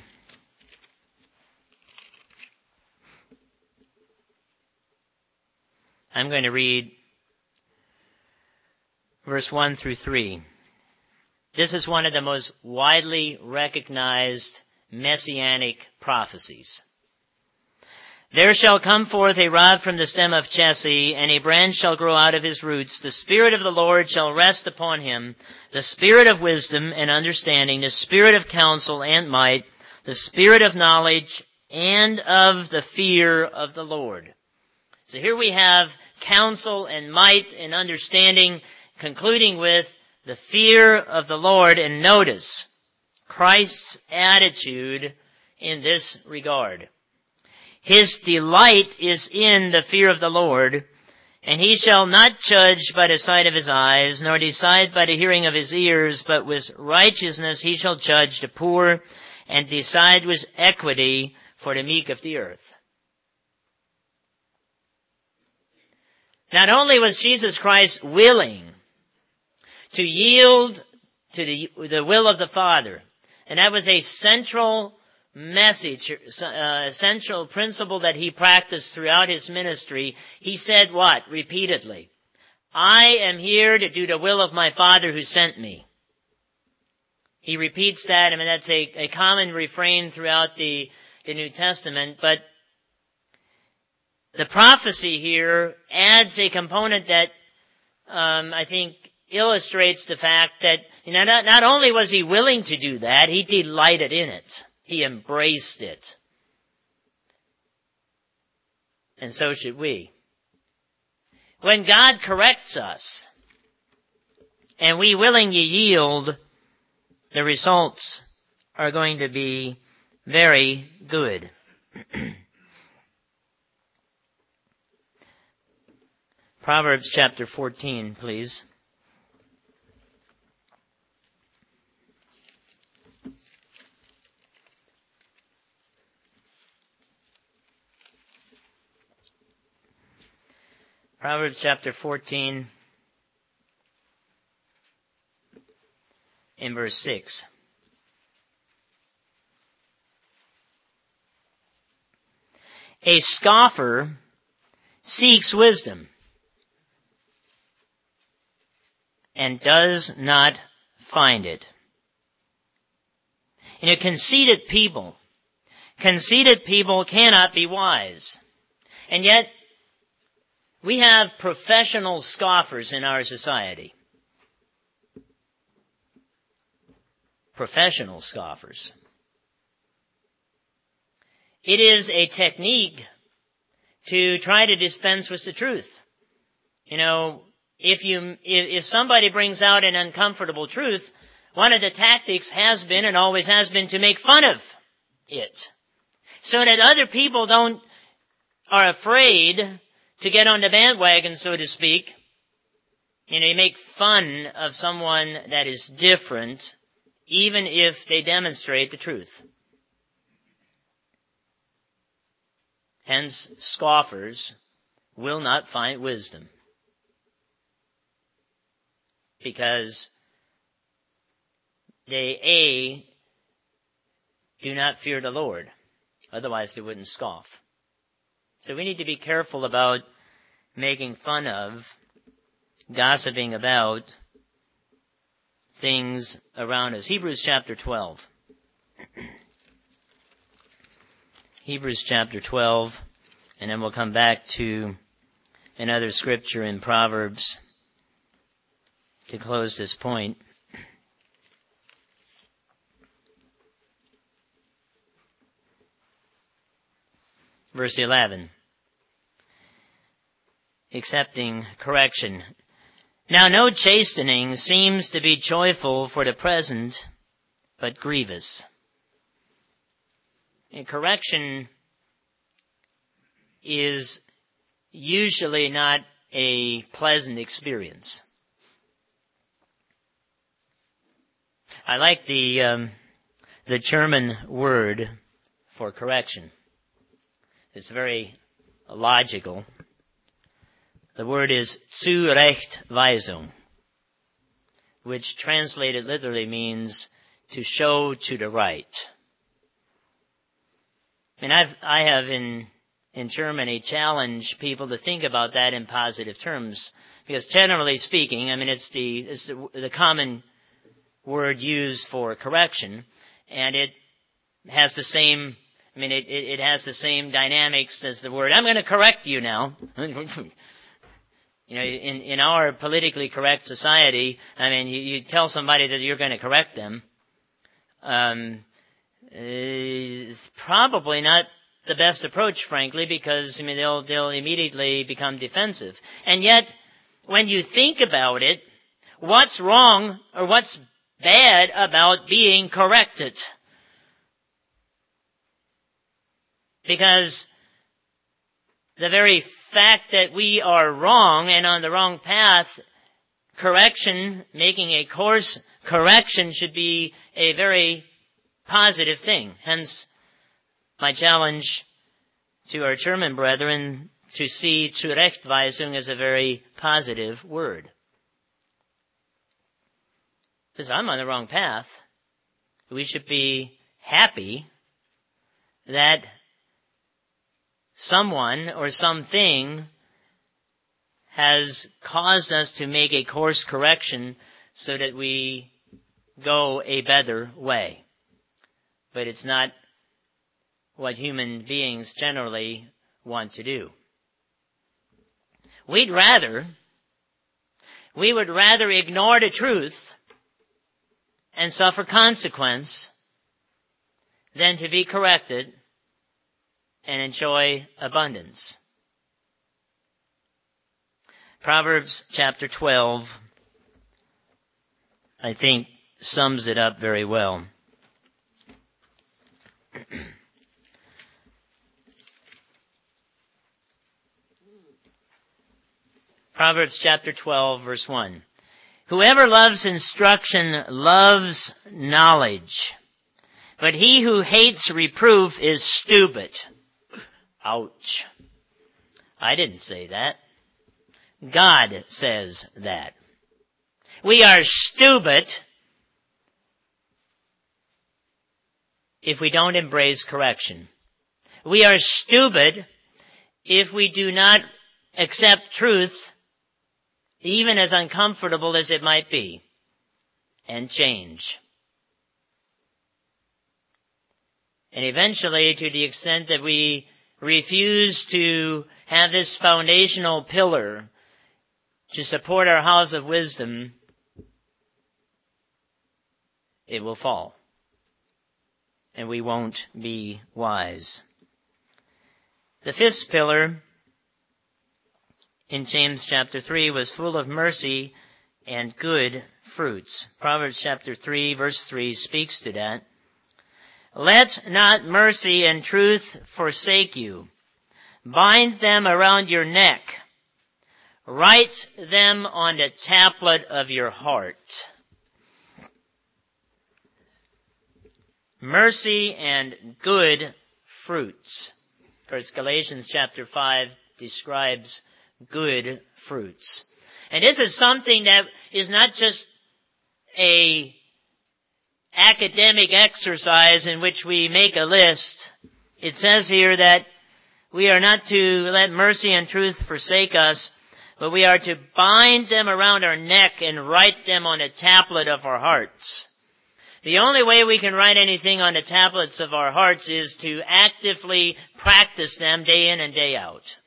I'm going to read verse 1 through 3. This is one of the most widely recognized messianic prophecies. There shall come forth a rod from the stem of Jesse, and a branch shall grow out of his roots. The Spirit of the Lord shall rest upon him, the Spirit of wisdom and understanding, the Spirit of counsel and might, the Spirit of knowledge and of the fear of the Lord. So here we have counsel and might and understanding, concluding with the fear of the Lord. And notice Christ's attitude in this regard. His delight is in the fear of the Lord, and he shall not judge by the sight of his eyes, nor decide by the hearing of his ears, but with righteousness he shall judge the poor, and decide with equity for the meek of the earth. Not only was Jesus Christ willing to yield to the will of the Father, and that was a central message, a central principle that he practiced throughout his ministry. He said what? Repeatedly, I am here to do the will of my Father who sent me. He repeats that. I mean, that's a common refrain throughout the New Testament, but the prophecy here adds a component that I think illustrates the fact that, you know, not only was he willing to do that, he delighted in it. He embraced it. And so should we. When God corrects us and we willingly yield, the results are going to be very good. Proverbs chapter 14, please. Proverbs chapter 14, in verse 6. A scoffer seeks wisdom and does not find it. You know, conceited people cannot be wise. And yet, We have professional scoffers in our society. Professional scoffers. It is a technique to try to dispense with the truth. You know, if somebody brings out an uncomfortable truth, one of the tactics has been and always has been to make fun of it, so that other people are afraid to get on the bandwagon, so to speak. You know, you make fun of someone that is different, even if they demonstrate the truth. Hence, scoffers will not find wisdom, because they, do not fear the Lord. Otherwise, they wouldn't scoff. So we need to be careful about making fun of, gossiping about things around us. Hebrews chapter 12. Hebrews chapter 12, and then we'll come back to another scripture in Proverbs to close this point. Verse 11. Accepting correction. Now no chastening seems to be joyful for the present, but grievous. And correction is usually not a pleasant experience. I like the German word for correction. It's very logical. The word is Zurechtweisung, which translated literally means to show to the right. And I have in Germany challenged people to think about that in positive terms, because generally speaking, I mean, it's the common word used for correction, and it has the same, I mean, it has the same dynamics as the word, I'm going to correct you now. You know, in our politically correct society, I mean, you tell somebody that you're going to correct them, it's probably not the best approach, frankly, because, I mean, they'll immediately become defensive. And yet, when you think about it, what's wrong or what's bad about being corrected? Because the very fact that we are wrong and on the wrong path, correction, making a course correction should be a very positive thing. Hence, my challenge to our German brethren to see Zurechtweisung as a very positive word. Because I'm on the wrong path. We should be happy that someone or something has caused us to make a course correction so that we go a better way. But it's not what human beings generally want to do. We would rather ignore the truth and suffer consequence than to be corrected and enjoy abundance. Proverbs chapter 12, I think, sums it up very well. Proverbs chapter 12, verse 1. Whoever loves instruction loves knowledge, but he who hates reproof is stupid. Ouch. I didn't say that. God says that. We are stupid if we don't embrace correction. We are stupid if we do not accept truth, even as uncomfortable as it might be, and change. And eventually, to the extent that we refuse to have this foundational pillar to support our house of wisdom, it will fall. And we won't be wise. The fifth pillar in James chapter 3 was full of mercy and good fruits. Proverbs chapter 3 verse 3 speaks to that. Let not mercy and truth forsake you. Bind them around your neck. Write them on the tablet of your heart. Mercy and good fruits. Of course, Galatians chapter 5 describes good fruits. And this is something that is not just a academic exercise in which we make a list. It says here that we are not to let mercy and truth forsake us, but we are to bind them around our neck and write them on the tablet of our hearts. The only way we can write anything on the tablets of our hearts is to actively practice them day in and day out.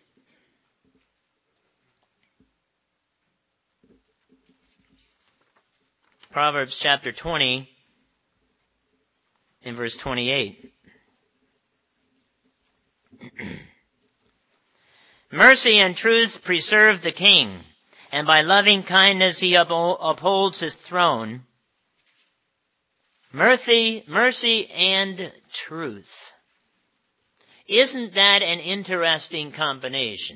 Proverbs chapter 20 in verse 28. Mercy and truth preserve the king, and by loving kindness he upholds his throne. Mercy and truth. Isn't that an interesting combination?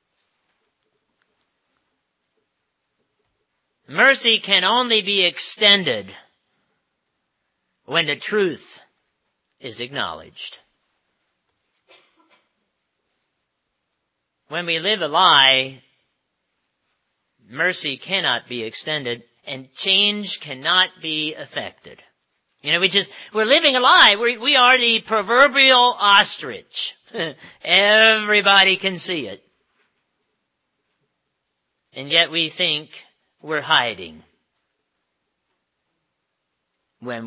Mercy can only be extended when the truth is acknowledged. When we live a lie, mercy cannot be extended and change cannot be effected. You know, we're living a lie. We are the proverbial ostrich. Everybody can see it. And yet we think we're hiding when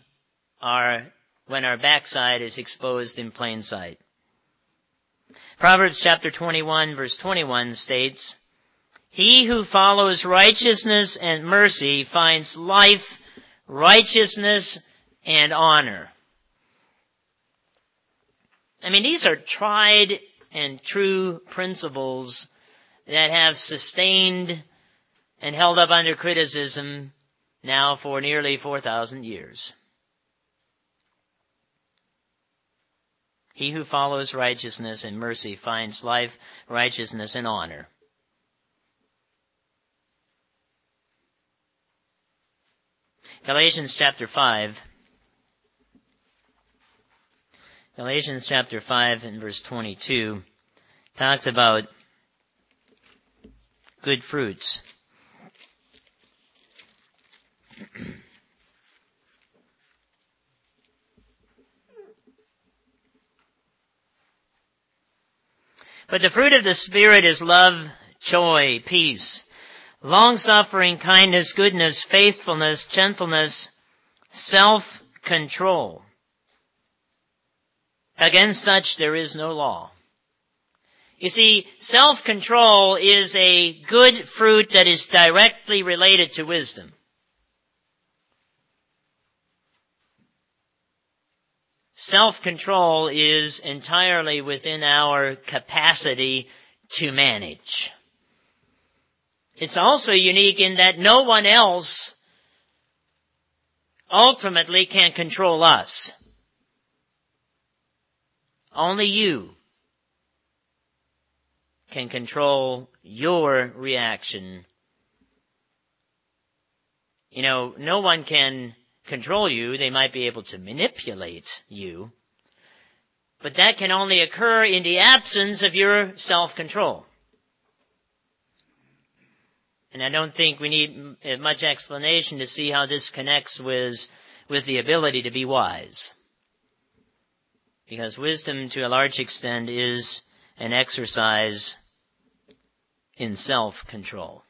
our backside is exposed in plain sight. Proverbs chapter 21 verse 21 states, He who follows righteousness and mercy finds life, righteousness, and honor. I mean, these are tried and true principles that have sustained and held up under criticism now for nearly 4,000 years. He who follows righteousness and mercy finds life, righteousness, and honor. Galatians chapter 5. Galatians chapter 5 and verse 22 talks about good fruits. But the fruit of the Spirit is love, joy, peace, long-suffering, kindness, goodness, faithfulness, gentleness, self-control. Against such there is no law. You see, self-control is a good fruit that is directly related to wisdom. Self-control is entirely within our capacity to manage. It's also unique in that no one else ultimately can control us. Only you can control your reaction. You know, no one can control you. They might be able to manipulate you. But that can only occur in the absence of your self-control. And I don't think we need much explanation to see how this connects with the ability to be wise. Because wisdom, to a large extent, is an exercise in self-control.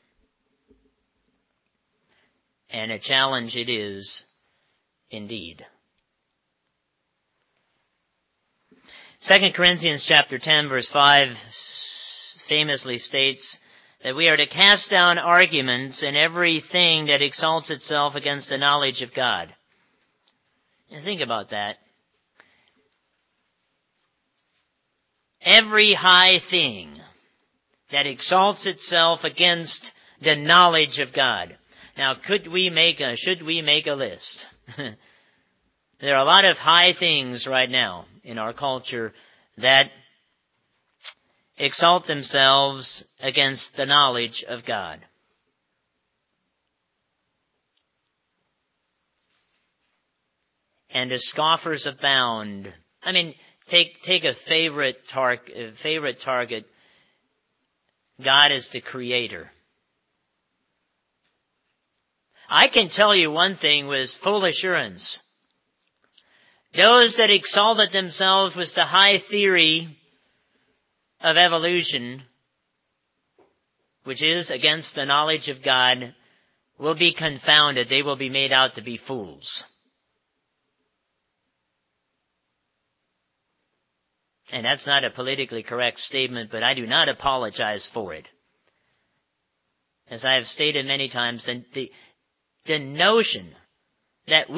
And a challenge it is indeed. 2 Corinthians chapter 10 verse 5 famously states that we are to cast down arguments and everything that exalts itself against the knowledge of God. And think about that. Every high thing that exalts itself against the knowledge of God. Now, should we make a list? There are a lot of high things right now in our culture that exalt themselves against the knowledge of God. And as scoffers abound. I mean, take a favorite target. God is the Creator. I can tell you one thing with full assurance. Those that exalted themselves with the high theory of evolution, which is against the knowledge of God, will be confounded. They will be made out to be fools. And that's not a politically correct statement, but I do not apologize for it. As I have stated many times, the notion that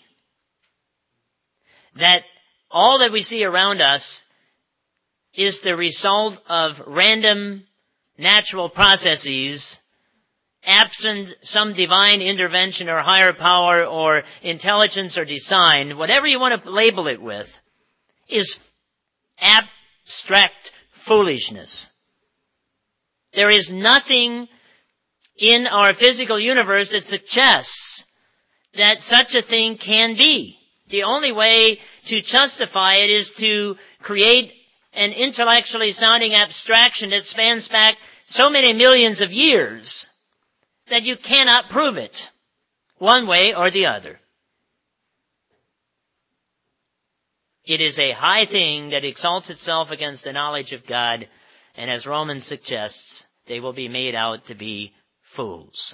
all that we see around us is the result of random natural processes, absent some divine intervention or higher power or intelligence or design, whatever you want to label it with, is abstract foolishness. There is nothing in our physical universe that suggests that such a thing can be. The only way to justify it is to create an intellectually sounding abstraction that spans back so many millions of years that you cannot prove it one way or the other. It is a high thing that exalts itself against the knowledge of God, and as Romans suggests, they will be made out to be fools.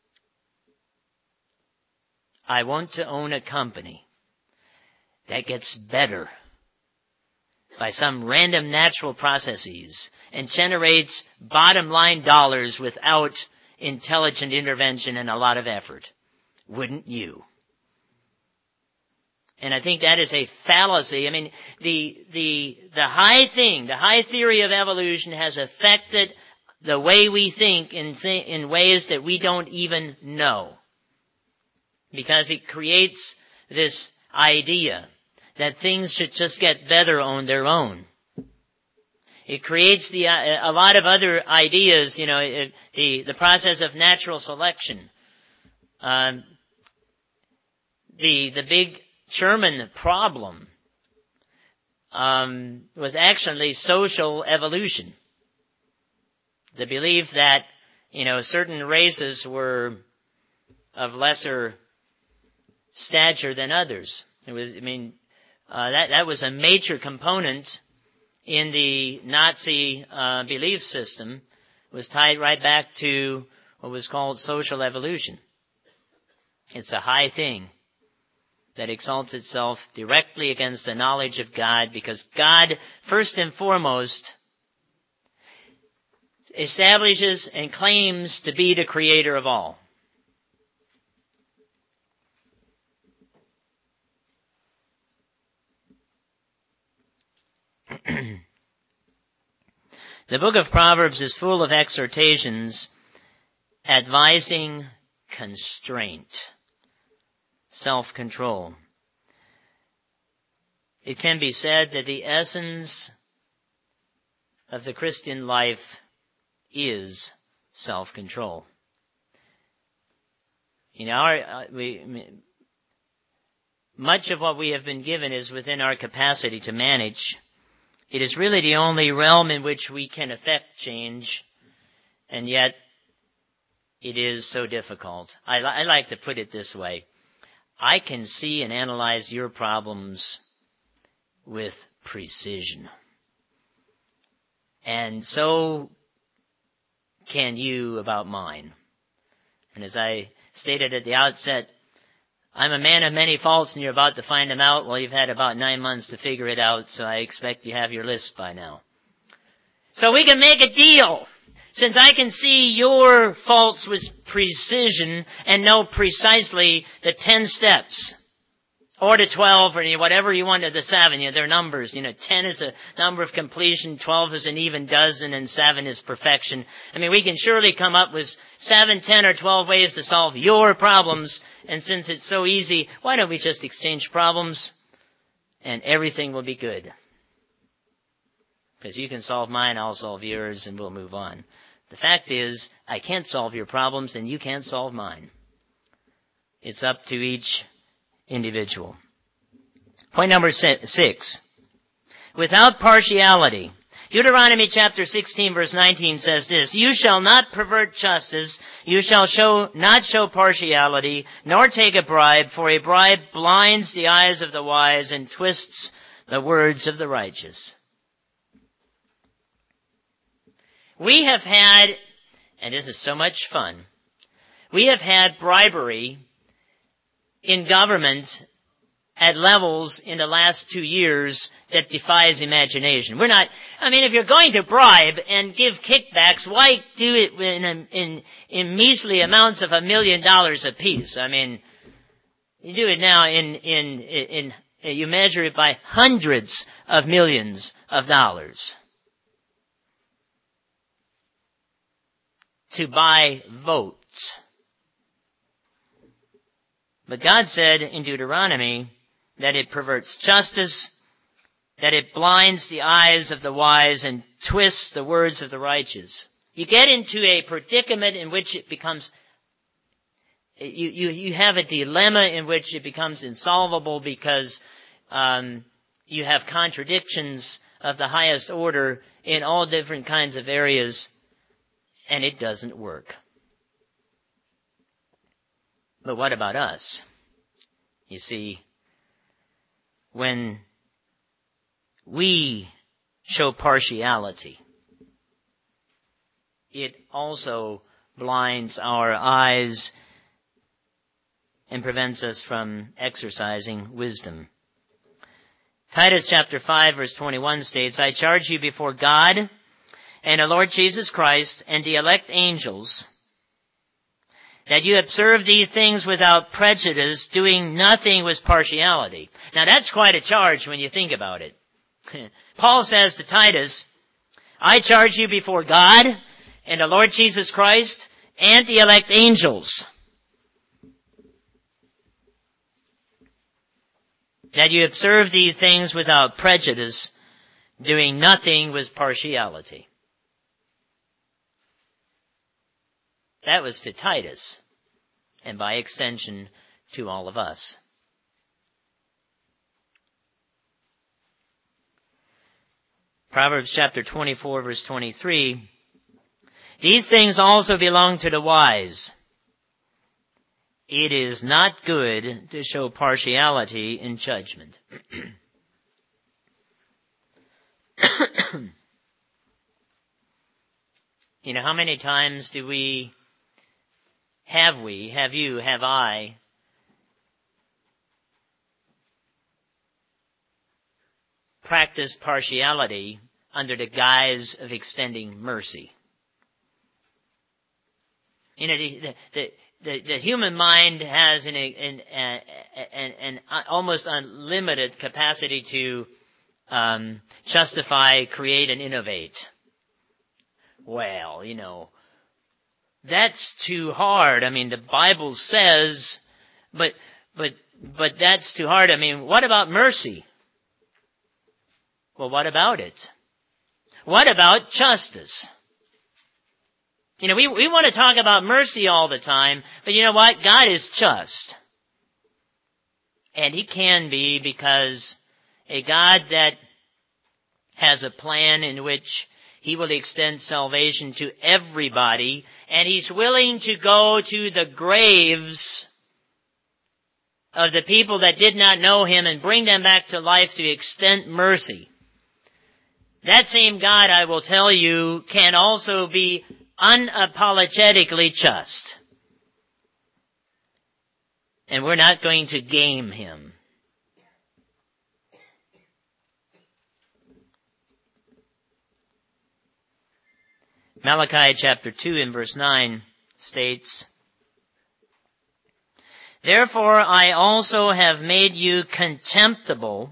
I want to own a company that gets better by some random natural processes and generates bottom line dollars without intelligent intervention and a lot of effort. Wouldn't you? And I think that is a fallacy. I mean, the high theory of evolution has affected the way we think in ways that we don't even know. Because it creates this idea that things should just get better on their own. It creates a lot of other ideas, the process of natural selection. The big German problem was actually social evolution. The belief that, certain races were of lesser stature than others. That was a major component in the Nazi belief system. It was tied right back to what was called social evolution. It's a high thing that exalts itself directly against the knowledge of God, because God, first and foremost, establishes and claims to be the creator of all. The book of Proverbs is full of exhortations advising constraint, self-control. It can be said that the essence of the Christian life is self-control. Much of what we have been given is within our capacity to manage. It is really the only realm in which we can affect change, and yet it is so difficult. I like to put it this way. I can see and analyze your problems with precision. And so can you about mine. And as I stated at the outset, I'm a man of many faults and you're about to find them out. Well, you've had about 9 months to figure it out, so I expect you have your list by now. So we can make a deal. Since I can see your faults with precision and know precisely the 10 steps, or the 12, or whatever you want, or the 7, they're numbers. 10 is a number of completion, 12 is an even dozen, and 7 is perfection. We can surely come up with 7, 10, or 12 ways to solve your problems, and since it's so easy, why don't we just exchange problems, and everything will be good. Because you can solve mine, I'll solve yours, and we'll move on. The fact is, I can't solve your problems, and you can't solve mine. It's up to each individual. Point number 6. Without partiality. Deuteronomy chapter 16 verse 19 says this, "You shall not pervert justice, you shall not show partiality, nor take a bribe, for a bribe blinds the eyes of the wise and twists the words of the righteous." We have had, and this is so much fun, we have had bribery in government at levels in the last 2 years that defies imagination. If you're going to bribe and give kickbacks, why do it in measly amounts of $1 million apiece? You do it now you measure it by hundreds of millions of dollars to buy votes. But God said in Deuteronomy that it perverts justice, that it blinds the eyes of the wise and twists the words of the righteous. You get into a predicament in which it becomes, you have a dilemma in which it becomes insolvable because you have contradictions of the highest order in all different kinds of areas, and it doesn't work. But what about us? You see, when we show partiality, it also blinds our eyes and prevents us from exercising wisdom. Titus chapter 5 verse 21 states, "I charge you before God and the Lord Jesus Christ and the elect angels, that you observe these things without prejudice, doing nothing with partiality." Now that's quite a charge when you think about it. Paul says to Titus, "I charge you before God and the Lord Jesus Christ and the elect angels, that you observe these things without prejudice, doing nothing with partiality." That was to Titus, and by extension to all of us. Proverbs chapter 24 verse 23, "These things also belong to the wise. It is not good to show partiality in judgment." How many times have you, have I, practiced partiality under the guise of extending mercy? The human mind has an almost unlimited capacity to justify, create, and innovate. Well, that's too hard. The Bible says, but that's too hard. What about mercy? Well, what about it? What about justice? We want to talk about mercy all the time, but you know what? God is just. And He can be, because a God that has a plan in which He will extend salvation to everybody, and He's willing to go to the graves of the people that did not know Him and bring them back to life to extend mercy. That same God, I will tell you, can also be unapologetically just. and we're not going to game him. Malachi chapter 2 and verse 9 states, "Therefore I also have made you contemptible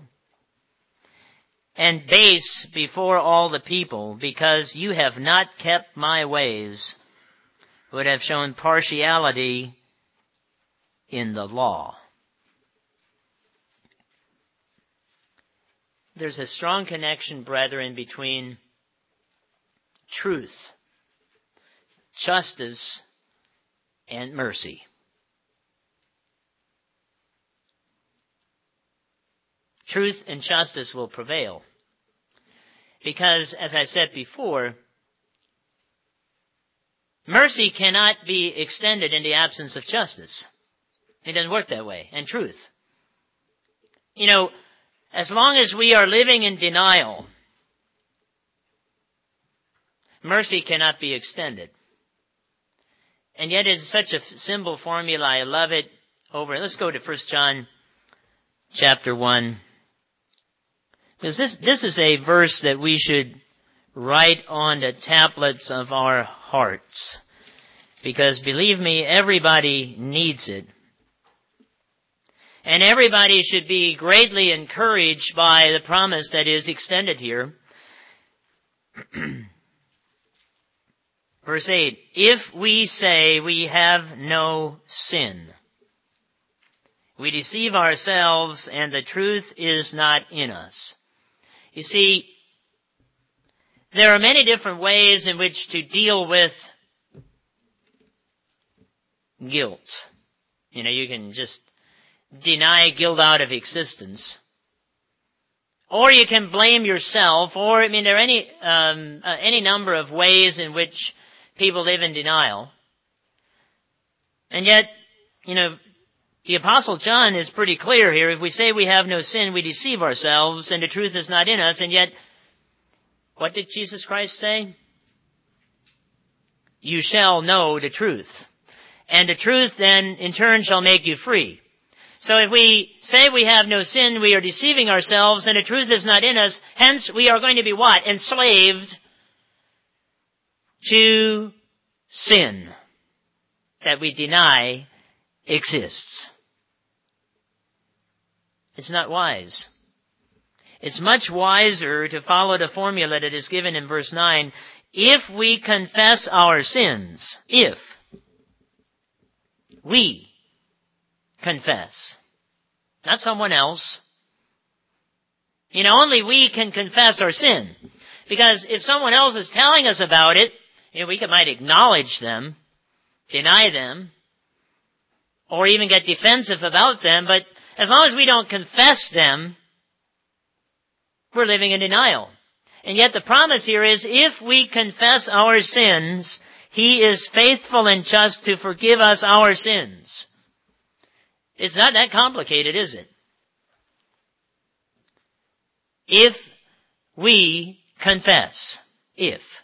and base before all the people, because you have not kept my ways, but have shown partiality in the law." There's a strong connection, brethren, between truth, justice, and mercy. Truth and justice will prevail. Because, as I said before, mercy cannot be extended in the absence of justice. It doesn't work that way. And truth. You know, as long as we are living in denial, mercy cannot be extended. And yet it's such a simple formula. I love it. Let's go to 1 John chapter 1. Because this is a verse that we should write on the tablets of our hearts. Because believe me, everybody needs it. And everybody should be greatly encouraged by the promise that is extended here. Verse 8, "If we say we have no sin, we deceive ourselves and the truth is not in us." You see, there are many different ways in which to deal with guilt. You know, you can just deny guilt out of existence. Or you can blame yourself, or, there are any number of ways in which people live in denial. And yet, the Apostle John is pretty clear here. If we say we have no sin, we deceive ourselves, and the truth is not in us. And yet, what did Jesus Christ say? You shall know the truth. And the truth then, in turn, shall make you free. So if we say we have no sin, we are deceiving ourselves, and the truth is not in us. Hence, we are going to be what? Enslaved to sin that we deny exists. It's not wise. It's much wiser to follow the formula that is given in verse 9. If we confess our sins, if we confess, not someone else. Only we can confess our sin. Because if someone else is telling us about it, we might acknowledge them, deny them, or even get defensive about them, but as long as we don't confess them, we're living in denial. And yet the promise here is, if we confess our sins, He is faithful and just to forgive us our sins. It's not that complicated, is it? If we confess. If.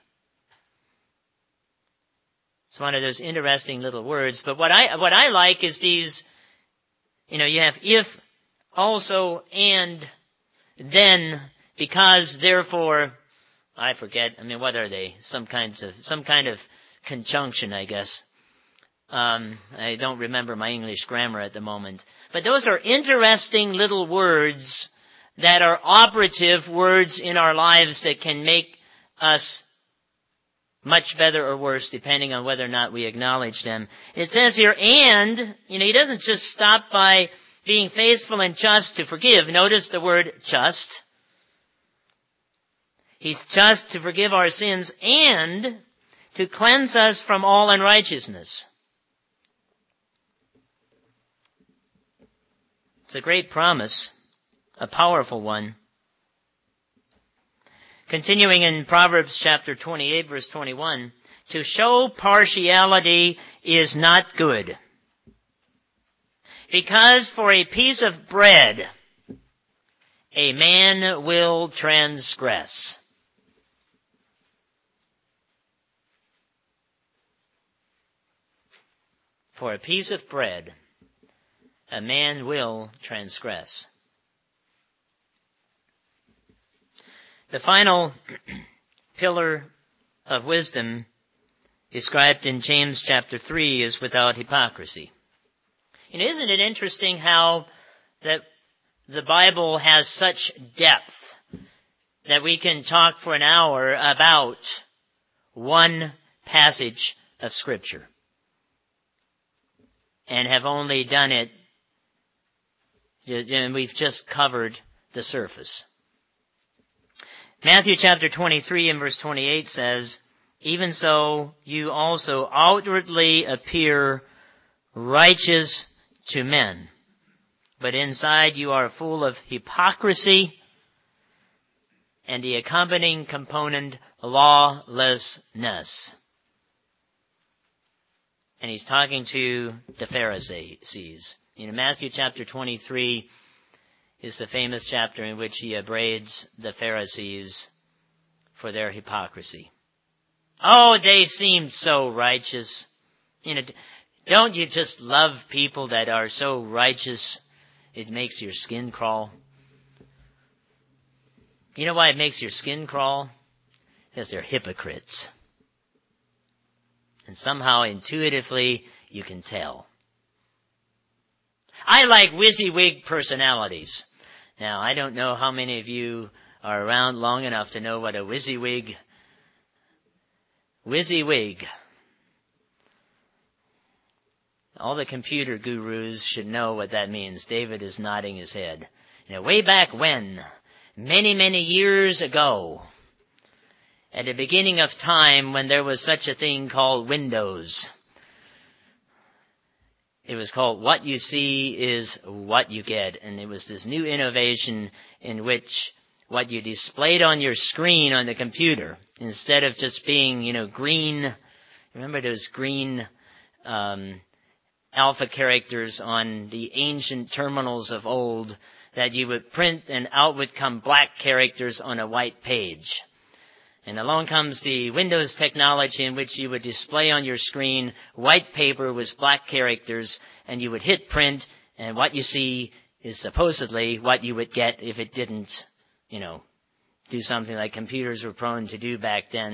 It's one of those interesting little words, but what I like is these, you have if, also, and, then, because, therefore, I forget, what are they? Some kind of conjunction, I guess. I don't remember my English grammar at the moment. But those are interesting little words that are operative words in our lives that can make us much better or worse depending on whether or not we acknowledge them. It says here, and, He doesn't just stop by being faithful and just to forgive. Notice the word just. He's just to forgive our sins and to cleanse us from all unrighteousness. It's a great promise, a powerful one. Continuing in Proverbs chapter 28, verse 21, to show partiality is not good, because for a piece of bread a man will transgress. For a piece of bread a man will transgress. The final pillar of wisdom described in James chapter 3 is without hypocrisy. And isn't it interesting how that the Bible has such depth that we can talk for an hour about one passage of Scripture and have only done it, and we've just covered the surface. Matthew chapter 23 and verse 28 says, "Even so, you also outwardly appear righteous to men, but inside you are full of hypocrisy and the accompanying component, lawlessness." And he's talking to the Pharisees. Matthew chapter 23 is the famous chapter in which he upbraids the Pharisees for their hypocrisy. Oh, they seemed so righteous. Don't you just love people that are so righteous it makes your skin crawl? You know why it makes your skin crawl? Because they're hypocrites. And somehow intuitively you can tell. I like WYSIWYG personalities. Now, I don't know how many of you are around long enough to know what a WYSIWYG. All the computer gurus should know what that means. David is nodding his head. Way back when, many, many years ago, at the beginning of time when there was such a thing called Windows, it was called What You See Is What You Get. And it was this new innovation in which what you displayed on your screen on the computer, instead of just being, green, remember those green alpha characters on the ancient terminals of old, that you would print and out would come black characters on a white page. And along comes the Windows technology in which you would display on your screen white paper with black characters, and you would hit print, and what you see is supposedly what you would get if it didn't, do something like computers were prone to do back then,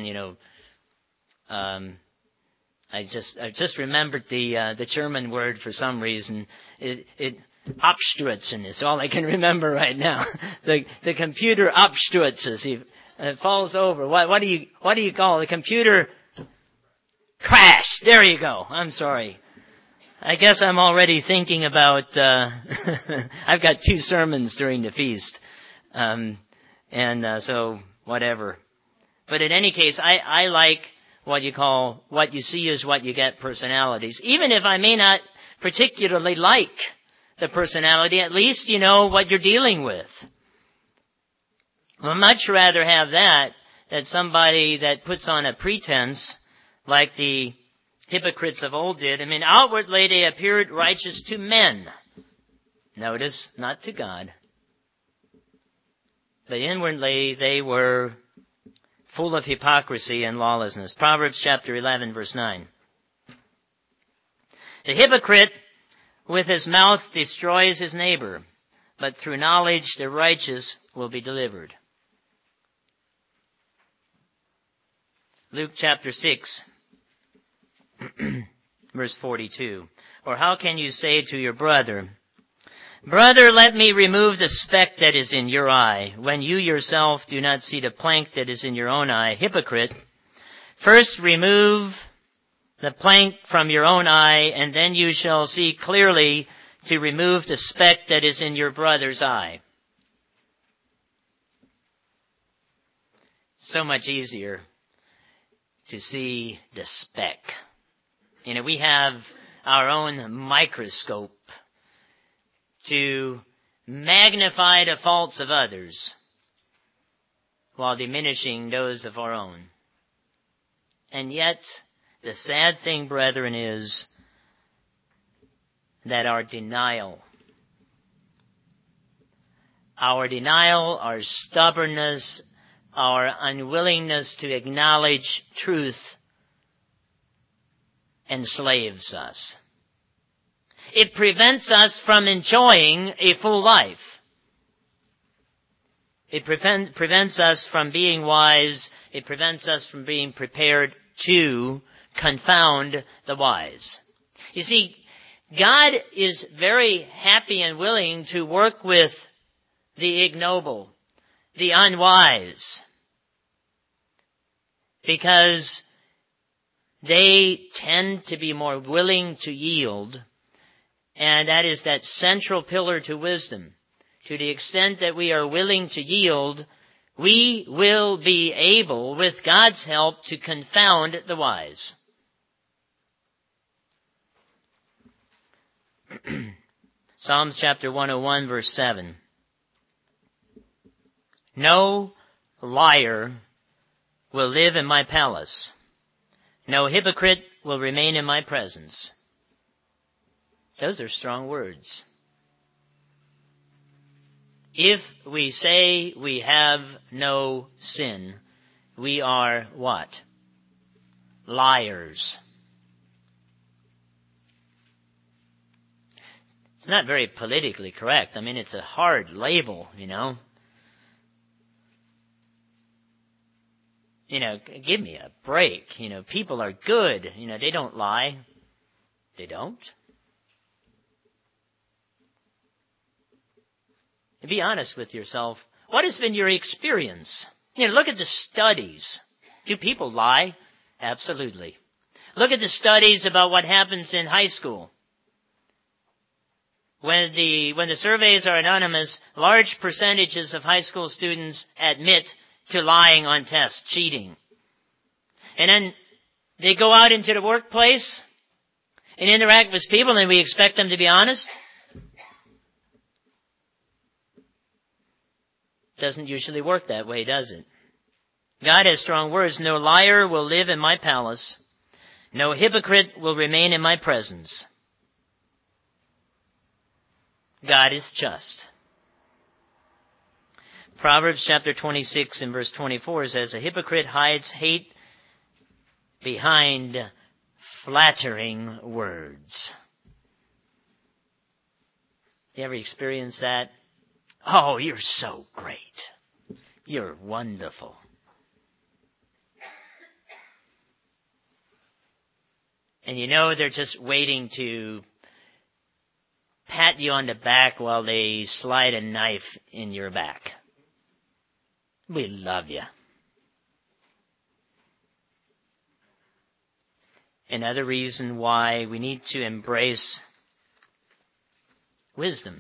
I just remembered the German word for some reason. It Abstürzen is all I can remember right now. The computer abstürzes. It falls over. What do you call it? The computer crash. There you go. I'm sorry. I guess I'm already thinking about, I've got 2 sermons during the feast. So whatever. But in any case, I like what you call what you see is what you get personalities. Even if I may not particularly like the personality, at least you know what you're dealing with. I'd much rather have that than somebody that puts on a pretense like the hypocrites of old did. Outwardly they appeared righteous to men. Notice, not to God. But inwardly they were full of hypocrisy and lawlessness. Proverbs chapter 11, verse 9. The hypocrite with his mouth destroys his neighbor, but through knowledge the righteous will be delivered. Luke chapter 6, verse 42. Or how can you say to your brother, "Brother, let me remove the speck that is in your eye," when you yourself do not see the plank that is in your own eye? Hypocrite, first remove the plank from your own eye, and then you shall see clearly to remove the speck that is in your brother's eye. So much easier to see the speck. We have our own microscope to magnify the faults of others while diminishing those of our own. And yet, the sad thing, brethren, is that our denial, our stubbornness, our unwillingness to acknowledge truth enslaves us. it prevents us from enjoying a full life. It prevents us from being wise. It prevents us from being prepared to confound the wise. You see, God is very happy and willing to work with the ignoble, the unwise, because they tend to be more willing to yield, and that is that central pillar to wisdom. To the extent that we are willing to yield, we will be able, with God's help, to confound the wise. Psalms chapter 101, verse 7. No liar will live in my palace. No hypocrite will remain in my presence. Those are strong words. If we say we have no sin, we are what? Liars. It's not very politically correct. I mean, it's a hard label, you know. You know, give me a break. You know, people are good. You know, they don't lie. They don't. And be honest with yourself. What has been your experience? You know, look at the studies. Do people lie? Absolutely. Look at the studies about what happens in high school. When the surveys are anonymous, large percentages of high school students admit to lying on tests, cheating. And then they go out into the workplace and interact with people, and we expect them to be honest. Doesn't usually work that way, does it? God has strong words. No liar will live in my palace. No hypocrite will remain in my presence. God is just. Proverbs chapter 26 and verse 24 says, a hypocrite hides hate behind flattering words. You ever experienced that? Oh, you're so great. You're wonderful. And you know they're just waiting to pat you on the back while they slide a knife in your back. We love you. Another reason why we need to embrace wisdom.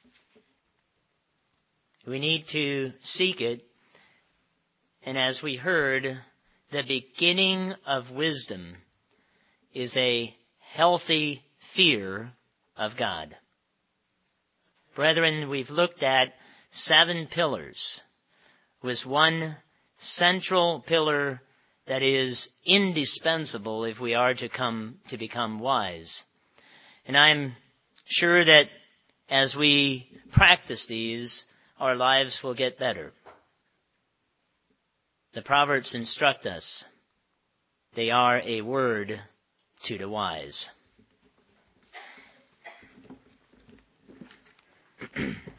We need to seek it. And as we heard, the beginning of wisdom is a healthy fear of God. Brethren, we've looked at 7 pillars, with one central pillar that is indispensable if we are to become wise. And I'm sure that as we practice these, our lives will get better. The Proverbs instruct us. They are a word to the wise.